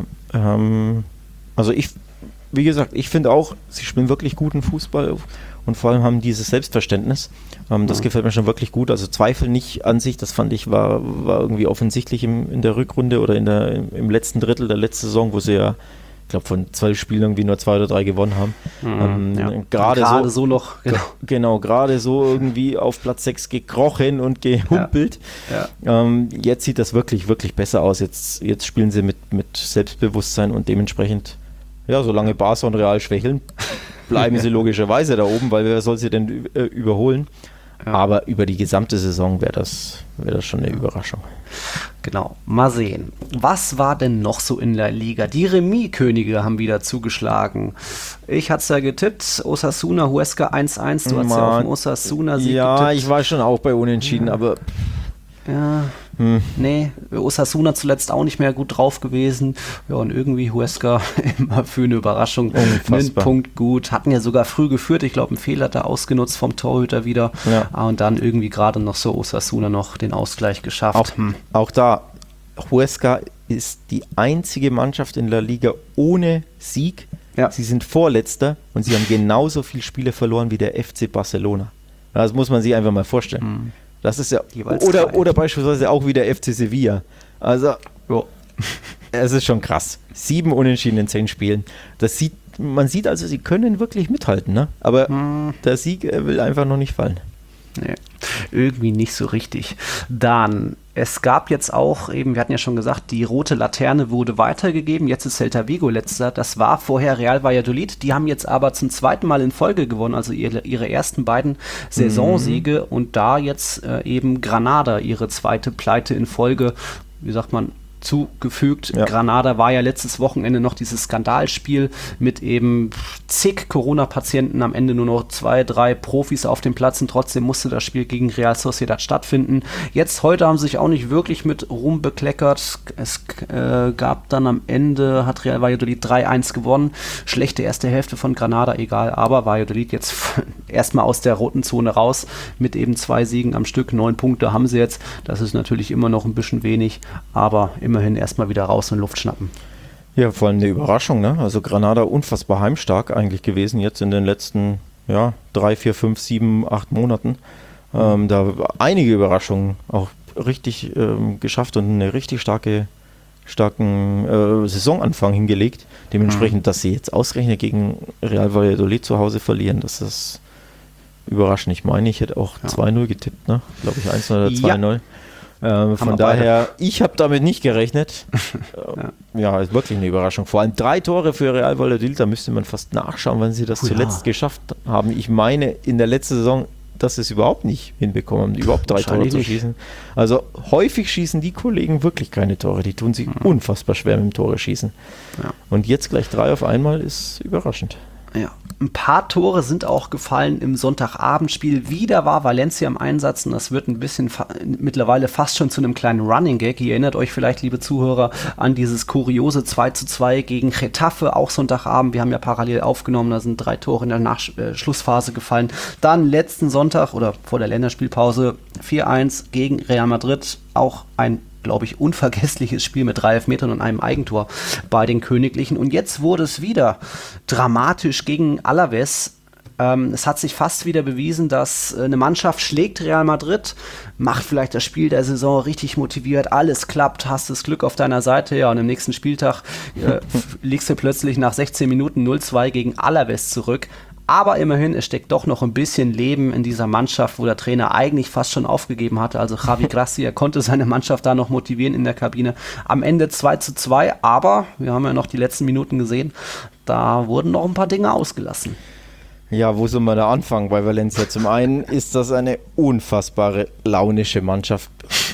Speaker 3: Also wie gesagt, ich finde auch, sie spielen wirklich guten Fußball und vor allem haben dieses Selbstverständnis. Das gefällt mir schon wirklich gut. Also Zweifel nicht an sich, das fand ich war irgendwie offensichtlich in der Rückrunde oder im letzten Drittel der letzten Saison, wo sie ja, ich glaube, von 12 Spielen irgendwie nur 2 oder 3 gewonnen haben. Gerade so noch. Genau, gerade so irgendwie auf Platz 6 gekrochen und gehumpelt. Ja. Jetzt sieht das wirklich, wirklich besser aus. Jetzt spielen sie mit Selbstbewusstsein und dementsprechend, solange Barca und Real schwächeln, bleiben sie logischerweise da oben, weil wer soll sie denn überholen? Ja. Aber über die gesamte Saison wäre das schon eine Überraschung.
Speaker 2: Genau, mal sehen. Was war denn noch so in der Liga? Die Remis-Könige haben wieder zugeschlagen. Ich hatte es ja getippt, Osasuna, Huesca 1-1. Du hast ja auf dem Osasuna-Sieg getippt.
Speaker 3: Ich war schon auch bei Unentschieden, aber...
Speaker 2: Ja, nee, Osasuna zuletzt auch nicht mehr gut drauf gewesen. Ja, und irgendwie Huesca immer für eine Überraschung. Einen Punkt gut. Hatten ja sogar früh geführt. Ich glaube, einen Fehler da ausgenutzt vom Torhüter wieder. Ja. Und dann irgendwie gerade noch so Osasuna noch den Ausgleich geschafft.
Speaker 3: Auch da, Huesca ist die einzige Mannschaft in der Liga ohne Sieg. Ja. Sie sind Vorletzter und sie haben genauso viele Spiele verloren wie der FC Barcelona. Das muss man sich einfach mal vorstellen. Das ist ja, oder beispielsweise auch wie der FC Sevilla. Also, es ist schon krass. 7 Unentschieden in 10 Spielen. Man sieht also, sie können wirklich mithalten, ne? Aber der Sieg will einfach noch nicht fallen.
Speaker 2: Nee. irgendwie nicht so richtig. Dann, es gab jetzt auch eben, wir hatten ja schon gesagt, die rote Laterne wurde weitergegeben. Jetzt ist Celta Vigo letzter. Das war vorher Real Valladolid. Die haben jetzt aber zum zweiten Mal in Folge gewonnen, also ihre ersten beiden Saisonsiege. Und da jetzt eben Granada ihre zweite Pleite in Folge, wie sagt man, zugefügt. Ja. Granada war ja letztes Wochenende noch dieses Skandalspiel mit eben zig Corona-Patienten, am Ende nur noch 2, 3 Profis auf dem Platz und trotzdem musste das Spiel gegen Real Sociedad stattfinden. Heute haben sie sich auch nicht wirklich mit Ruhm bekleckert. Es gab dann am Ende, hat Real Valladolid 3-1 gewonnen. Schlechte erste Hälfte von Granada, egal, aber Valladolid jetzt erstmal aus der roten Zone raus mit eben 2 Siegen am Stück. 9 Punkte haben sie jetzt. Das ist natürlich immer noch ein bisschen wenig, aber immerhin erstmal wieder raus und Luft schnappen.
Speaker 3: Ja, vor allem eine Überraschung, ne? Also Granada unfassbar heimstark eigentlich gewesen jetzt in den letzten 3, 4, 5, 7, 8 Monaten. Da einige Überraschungen auch richtig geschafft und eine richtig starken Saisonanfang hingelegt. Dementsprechend, dass sie jetzt ausgerechnet gegen Real Valladolid zu Hause verlieren, das ist überraschend. Ich meine, ich hätte auch 2-0 getippt, ne? Glaube ich 1-0 oder 2-0. Von daher, ich habe damit nicht gerechnet. Ist wirklich eine Überraschung. Vor allem 3 Tore für Real Valladolid, da müsste man fast nachschauen, wann sie das zuletzt geschafft haben. Ich meine, in der letzten Saison, dass sie es überhaupt nicht hinbekommen, überhaupt 3 Tore zu schießen. Also häufig schießen die Kollegen wirklich keine Tore. Die tun sich unfassbar schwer mit dem Tore schießen. Ja. Und jetzt gleich 3 auf einmal ist überraschend.
Speaker 2: Ja. Ein paar Tore sind auch gefallen im Sonntagabendspiel. Wieder war Valencia im Einsatz und das wird ein bisschen mittlerweile fast schon zu einem kleinen Running Gag. Ihr erinnert euch vielleicht, liebe Zuhörer, an dieses kuriose 2:2 gegen Getafe, auch Sonntagabend. Wir haben ja parallel aufgenommen, da sind 3 Tore in der Schlussphase gefallen. Dann letzten Sonntag oder vor der Länderspielpause 4-1 gegen Real Madrid, auch ein, glaube ich, unvergessliches Spiel mit 3 Elfmetern und einem Eigentor bei den Königlichen. Und jetzt wurde es wieder dramatisch gegen Alaves. Es hat sich fast wieder bewiesen, dass eine Mannschaft schlägt Real Madrid, macht vielleicht das Spiel der Saison richtig motiviert, alles klappt, hast das Glück auf deiner Seite, ja, und am nächsten Spieltag liegst du plötzlich nach 16 Minuten 0-2 gegen Alaves zurück. Aber immerhin, es steckt doch noch ein bisschen Leben in dieser Mannschaft, wo der Trainer eigentlich fast schon aufgegeben hatte. Also Javi Gracia konnte seine Mannschaft da noch motivieren in der Kabine. Am Ende 2:2, aber wir haben ja noch die letzten Minuten gesehen, da wurden noch ein paar Dinge ausgelassen.
Speaker 3: Ja, wo soll man da anfangen bei Valencia? Zum einen ist das eine unfassbare launische Mannschaft.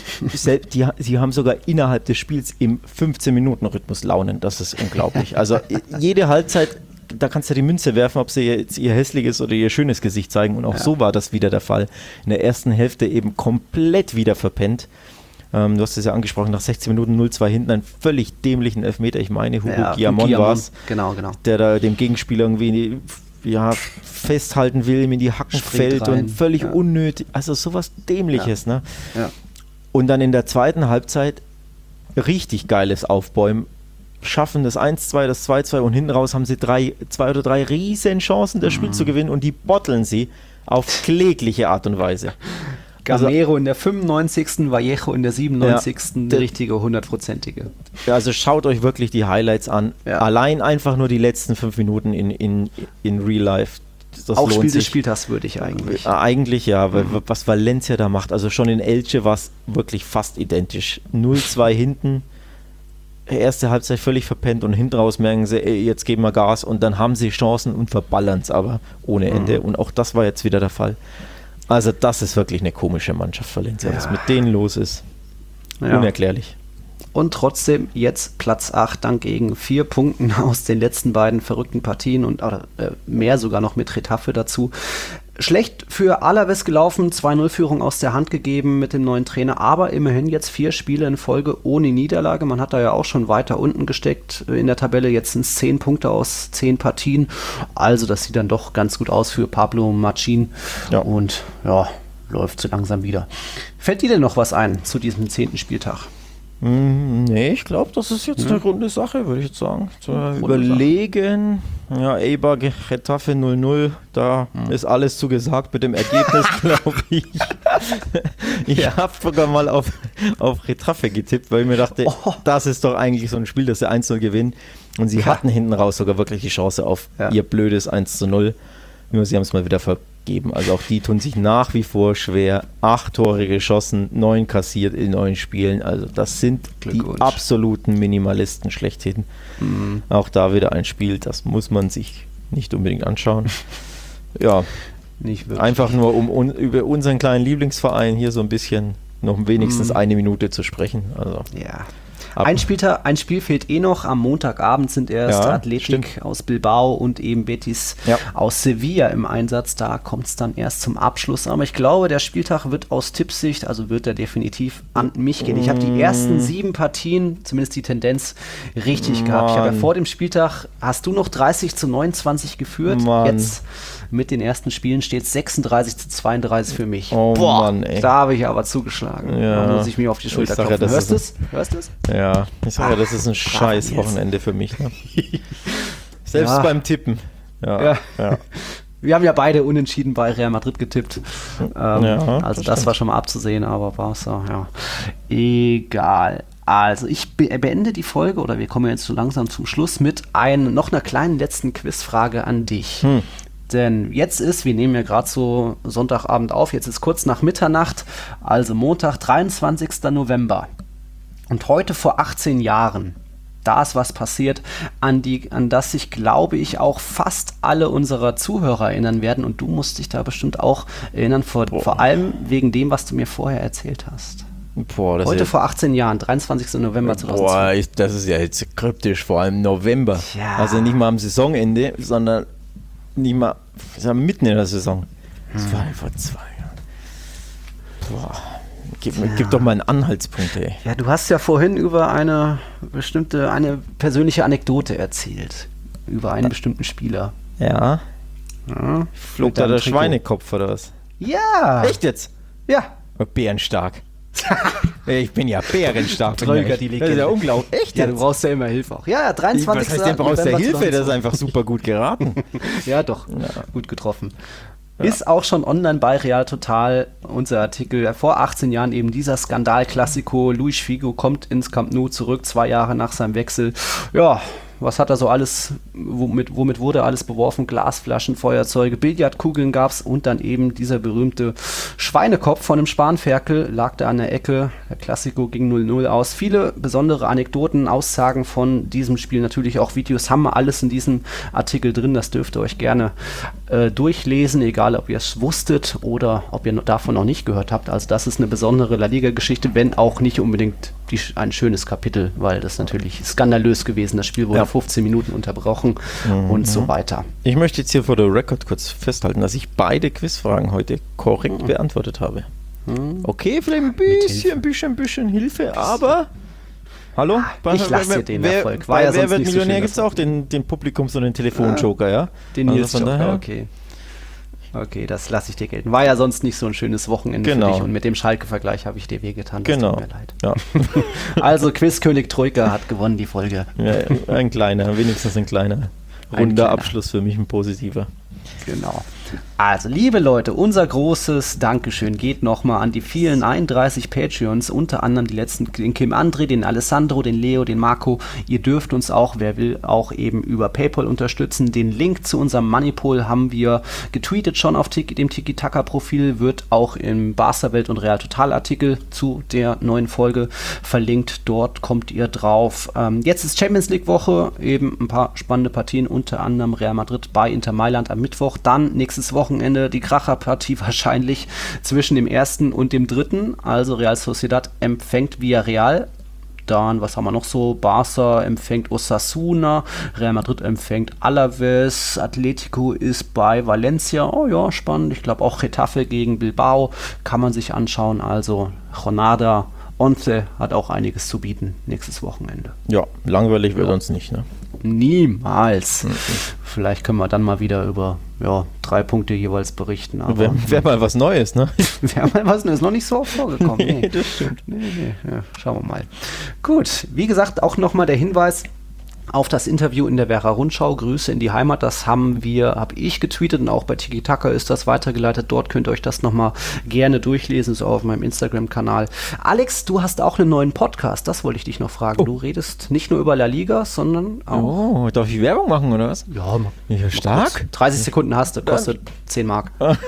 Speaker 3: Sie haben sogar innerhalb des Spiels im 15-Minuten-Rhythmus Launen. Das ist unglaublich. Also jede Halbzeit, da kannst du die Münze werfen, ob sie jetzt ihr hässliches oder ihr schönes Gesicht zeigen. Und auch so war das wieder der Fall. In der ersten Hälfte eben komplett wieder verpennt. Du hast es ja angesprochen, nach 16 Minuten 0-2 hinten einen völlig dämlichen Elfmeter. Ich meine, Hugo Guillamon war es,
Speaker 2: genau.
Speaker 3: Der da dem Gegenspieler irgendwie festhalten will, ihm in die Hacken fällt und völlig unnötig. Also sowas Dämliches. Ne? Ja. Und dann in der zweiten Halbzeit richtig geiles Aufbäumen. Schaffen das 1-2, das 2-2 und hinten raus haben sie 2 oder 3 riesen Chancen, das Spiel zu gewinnen und die botteln sie auf klägliche Art und Weise.
Speaker 2: Gamero in der 95., Vallejo in der 97., die richtige 100%ige.
Speaker 3: Also schaut euch wirklich die Highlights an. Ja. Allein einfach nur die letzten 5 Minuten in Real Life. Das
Speaker 2: auch Spiel des Spieltags würdig eigentlich.
Speaker 3: Eigentlich ja, weil was Valencia da macht, also schon in Elche war es wirklich fast identisch. 0-2 hinten. Erste Halbzeit völlig verpennt und hinten raus merken sie, jetzt geben wir Gas und dann haben sie Chancen und verballern es aber ohne Ende. Und auch das war jetzt wieder der Fall. Also das ist wirklich eine komische Mannschaft, Valencia. Was mit denen los ist, unerklärlich.
Speaker 2: Und trotzdem jetzt Platz 8, dank gegen 4 Punkten aus den letzten beiden verrückten Partien und mehr sogar noch mit Getafe dazu. Schlecht für Alaves gelaufen, 2-0-Führung aus der Hand gegeben mit dem neuen Trainer, aber immerhin jetzt 4 Spiele in Folge ohne Niederlage. Man hat da ja auch schon weiter unten gesteckt in der Tabelle. Jetzt sind es 10 Punkte aus 10 Partien. Also das sieht dann doch ganz gut aus für Pablo Machin. Ja. Und läuft so langsam wieder. Fällt dir denn noch was ein zu diesem 10. Spieltag?
Speaker 3: Nee, ich glaube, das ist jetzt eine runde Sache, würde ich jetzt sagen. Überlegen, Eibar, Getafe 0-0, da ist alles zugesagt mit dem Ergebnis, glaube ich. Ich habe sogar mal auf Getafe getippt, weil ich mir dachte, das ist doch eigentlich so ein Spiel, das sie 1-0 gewinnen. Und sie hatten hinten raus sogar wirklich die Chance auf ihr blödes 1-0. nur sie haben es mal wieder vergeben. Also auch die tun sich nach wie vor schwer. 8 Tore geschossen, 9 kassiert in 9 Spielen. Also das sind die absoluten Minimalisten schlechthin. Auch da wieder ein Spiel, das muss man sich nicht unbedingt anschauen. Ja,
Speaker 2: nicht wirklich.
Speaker 3: Einfach nur, um über unseren kleinen Lieblingsverein hier so ein bisschen noch wenigstens eine Minute zu sprechen. Also.
Speaker 2: Ja. Ein Spiel fehlt noch. Am Montagabend sind erst Athletic aus Bilbao und eben Betis aus Sevilla im Einsatz. Da kommt es dann erst zum Abschluss. Aber ich glaube, der Spieltag wird aus Tippsicht, also wird er definitiv an mich gehen. Ich habe die ersten 7 Partien, zumindest die Tendenz, richtig gehabt. Ich habe ja vor dem Spieltag, hast du noch 30-29 geführt. Jetzt mit den ersten Spielen steht es 36-32 für mich.
Speaker 3: Oh Mann, ey.
Speaker 2: Da habe ich aber zugeschlagen. Da muss ich mir auf die Schulter klopfen. Hörst du es?
Speaker 3: Ja, ich sage, das ist ein scheiß Wochenende für mich. Ne? Selbst beim Tippen. Ja.
Speaker 2: Wir haben ja beide unentschieden bei Real Madrid getippt. Also das war schon mal abzusehen, aber Barca, egal. Also ich beende die Folge, oder wir kommen jetzt so langsam zum Schluss, mit noch einer kleinen letzten Quizfrage an dich. Denn jetzt wir nehmen ja gerade so Sonntagabend auf, jetzt ist kurz nach Mitternacht, also Montag, 23. November. Und heute vor 18 Jahren, da ist was passiert, an das sich, glaube ich, auch fast alle unserer Zuhörer erinnern werden. Und du musst dich da bestimmt auch erinnern, vor allem wegen dem, was du mir vorher erzählt hast. Heute vor 18 Jahren, 23. November 2012.
Speaker 3: Das ist ja jetzt kryptisch, vor allem November. Ja. Also nicht mal am Saisonende, sondern nicht mal mitten in der Saison. Das war vor 2 Jahren. Gib doch mal einen Anhaltspunkt, ey.
Speaker 2: Ja, du hast ja vorhin über eine persönliche Anekdote erzählt. Über einen bestimmten Spieler.
Speaker 3: Ja. Flog da der Schweinekopf oder was?
Speaker 2: Ja.
Speaker 3: Echt jetzt?
Speaker 2: Ja.
Speaker 3: Bärenstark. Ich bin ja bärenstark.
Speaker 2: Troika, die Legende.
Speaker 3: Das ist ja unglaublich. Echt?
Speaker 2: Ja, du brauchst ja immer Hilfe auch. Ja, 23.
Speaker 3: Was heißt denn, brauchst du Hilfe? Das ist einfach super gut geraten.
Speaker 2: Ja, doch. Ja. Gut getroffen. Ja. Ist auch schon online bei Real Total, unser Artikel. Vor 18 Jahren eben dieser Skandal-Klassiko. Luis Figo kommt ins Camp Nou zurück, 2 Jahre nach seinem Wechsel. Ja, was hat er so alles, womit wurde alles beworfen? Glasflaschen, Feuerzeuge, Billardkugeln gab's und dann eben dieser berühmte Schweinekopf von dem Spanferkel lag da an der Ecke. Der Klassiko ging 0-0 aus. Viele besondere Anekdoten, Aussagen von diesem Spiel, natürlich auch Videos, haben wir alles in diesem Artikel drin. Das dürft ihr euch gerne durchlesen, egal ob ihr es wusstet oder ob ihr davon noch nicht gehört habt. Also das ist eine besondere La Liga-Geschichte, wenn auch nicht unbedingt ein schönes Kapitel, weil das natürlich skandalös gewesen. Das Spiel wurde 15 Minuten unterbrochen und so weiter.
Speaker 3: Ich möchte jetzt hier vor der Record kurz festhalten, dass ich beide Quizfragen heute korrekt beantwortet habe. Okay, vielleicht ein bisschen Hilfe, aber... Hallo?
Speaker 2: Ich lasse dir den Erfolg.
Speaker 3: Wer wird Millionär? Gibt es auch den Publikums- und den Telefonjoker, ja?
Speaker 2: Den Nils-Joker, okay. Okay, das lasse ich dir gelten. War ja sonst nicht so ein schönes Wochenende für dich und mit dem Schalke-Vergleich habe ich dir wehgetan. Das tut mir leid. Ja. Also Quizkönig Troika hat gewonnen die Folge.
Speaker 3: Ja, wenigstens ein kleiner runder Abschluss für mich, ein positiver.
Speaker 2: Genau. Also, liebe Leute, unser großes Dankeschön geht nochmal an die vielen 31 Patreons, unter anderem die letzten, den Kim André, den Alessandro, den Leo, den Marco. Ihr dürft uns auch, wer will, auch eben über PayPal unterstützen. Den Link zu unserem Moneypool haben wir getweetet schon auf dem Tiki-Taka-Profil, wird auch im Barca-Welt und Real Total-Artikel zu der neuen Folge verlinkt. Dort kommt ihr drauf. Jetzt ist Champions League-Woche, eben ein paar spannende Partien, unter anderem Real Madrid bei Inter Mailand am Mittwoch. Dann nächstes Wochenende die Kracherpartie wahrscheinlich zwischen dem 1. und dem 3. Also Real Sociedad empfängt Villarreal. Dann, was haben wir noch so? Barca empfängt Osasuna, Real Madrid empfängt Alaves, Atletico ist bei Valencia. Oh ja, spannend. Ich glaube auch Getafe gegen Bilbao kann man sich anschauen. Also Jornada 11 hat auch einiges zu bieten nächstes Wochenende.
Speaker 3: Ja, langweilig wird uns nicht, ne?
Speaker 2: Niemals. Vielleicht können wir dann mal wieder über 3 Punkte jeweils berichten.
Speaker 3: Wäre mal was Neues, ne?
Speaker 2: Wäre mal was Neues, noch nicht so oft vorgekommen.
Speaker 3: Das stimmt.
Speaker 2: Nee. Ja, schauen wir mal. Gut, wie gesagt, auch nochmal der Hinweis, auf das Interview in der Werra Rundschau. Grüße in die Heimat, das habe ich getweetet und auch bei Tiki Taka ist das weitergeleitet. Dort könnt ihr euch das nochmal gerne durchlesen, so auf meinem Instagram-Kanal. Alex, du hast auch einen neuen Podcast, das wollte ich dich noch fragen. Du redest nicht nur über La Liga, sondern auch...
Speaker 3: Oh, darf ich Werbung machen, oder was?
Speaker 2: Ja,
Speaker 3: stark.
Speaker 2: 30 Sekunden hast du, kostet 10 Mark.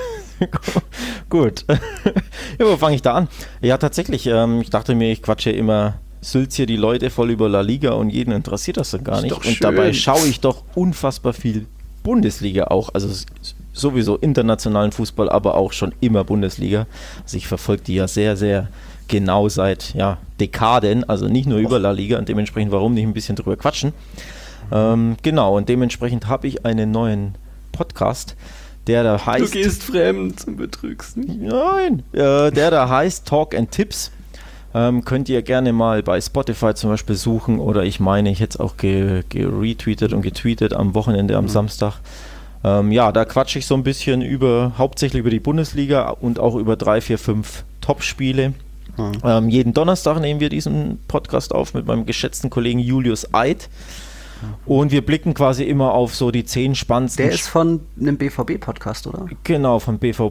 Speaker 3: Gut. Ja, wo fange ich da an? Ja, tatsächlich, ich dachte mir, ich quatsche immer Sülz die Leute voll über La Liga und jeden interessiert das dann gar nicht. Und dabei schaue ich doch unfassbar viel Bundesliga auch, also sowieso internationalen Fußball, aber auch schon immer Bundesliga. Also ich verfolge die ja sehr, sehr genau seit Dekaden, also nicht nur über La Liga und dementsprechend, warum nicht ein bisschen drüber quatschen. Genau, und dementsprechend habe ich einen neuen Podcast, der da heißt...
Speaker 2: Du gehst fremd und betrügst mich.
Speaker 3: Nein, der da heißt Talk and Tips. Könnt ihr gerne mal bei Spotify zum Beispiel suchen oder ich hätte es auch geretweetet und getweetet am Wochenende, am Samstag. Da quatsche ich so ein bisschen hauptsächlich über die Bundesliga und auch über 3, 4, 5 Top-Spiele. Jeden Donnerstag nehmen wir diesen Podcast auf mit meinem geschätzten Kollegen Julius Eid. Und wir blicken quasi immer auf so die 10 spannendsten...
Speaker 2: Der ist von einem BVB-Podcast, oder?
Speaker 3: Genau, von BVB.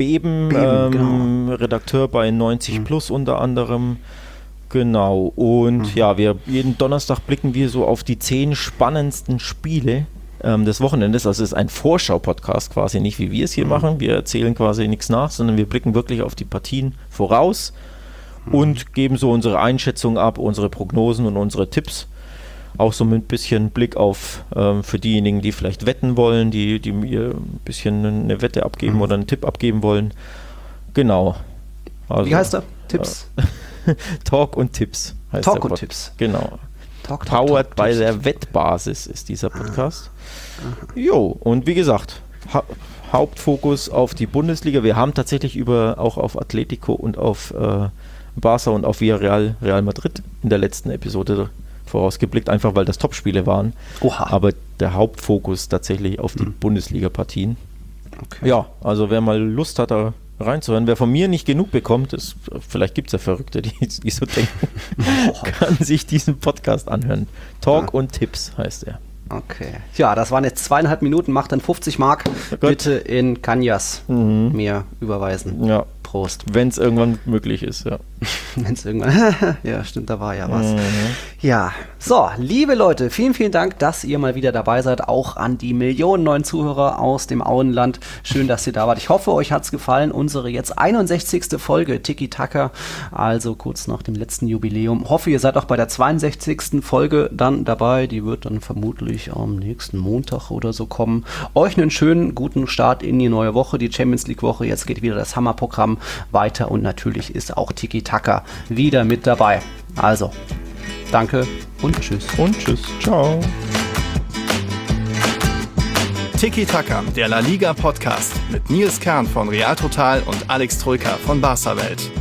Speaker 3: Genau. Redakteur bei 90 Plus unter anderem. Genau. Und jeden Donnerstag blicken wir so auf die 10 spannendsten Spiele des Wochenendes. Also es ist ein Vorschau-Podcast quasi, nicht wie wir es hier machen. Wir erzählen quasi nichts nach, sondern wir blicken wirklich auf die Partien voraus und geben so unsere Einschätzung ab, unsere Prognosen und unsere Tipps. Auch so mit ein bisschen Blick auf für diejenigen, die vielleicht wetten wollen, die mir ein bisschen eine Wette abgeben oder einen Tipp abgeben wollen. Genau. Also,
Speaker 2: wie heißt er? Tipps?
Speaker 3: Talk und Tipps heißt
Speaker 2: Talk und Tipps.
Speaker 3: Genau.
Speaker 2: Powered
Speaker 3: by der Wettbasis ist dieser Podcast. Jo, und wie gesagt, Hauptfokus auf die Bundesliga. Wir haben tatsächlich auch auf Atletico und auf Barca und auf Villarreal, Real Madrid in der letzten Episode vorausgeblickt, einfach weil das Topspiele waren.
Speaker 2: Oha.
Speaker 3: Aber der Hauptfokus tatsächlich auf die Bundesliga-Partien. Okay. Ja, also wer mal Lust hat, da reinzuhören, wer von mir nicht genug bekommt, vielleicht gibt es ja Verrückte, die so denken, kann sich diesen Podcast anhören. Talk und Tipps heißt er.
Speaker 2: Okay. Ja, das waren jetzt 2,5 Minuten, macht dann 50 Mark. Bitte in Canjas mir überweisen.
Speaker 3: Ja.
Speaker 2: Prost.
Speaker 3: Wenn es irgendwann möglich ist, ja.
Speaker 2: Wenn es irgendwann... ja, stimmt, da war ja was. Ja, so, liebe Leute, vielen, vielen Dank, dass ihr mal wieder dabei seid, auch an die Millionen neuen Zuhörer aus dem Auenland. Schön, dass ihr da wart. Ich hoffe, euch hat es gefallen. Unsere jetzt 61. Folge Tiki Taka, also kurz nach dem letzten Jubiläum. Hoffe, ihr seid auch bei der 62. Folge dann dabei. Die wird dann vermutlich am nächsten Montag oder so kommen. Euch einen schönen, guten Start in die neue Woche, die Champions League Woche. Jetzt geht wieder das Hammerprogramm weiter und natürlich ist auch Tiki Taka wieder mit dabei. Also, danke und tschüss.
Speaker 3: Und tschüss. Ciao.
Speaker 1: Tiki Taka, der La Liga Podcast mit Nils Kern von Real Total und Alex Troika von Barca Welt.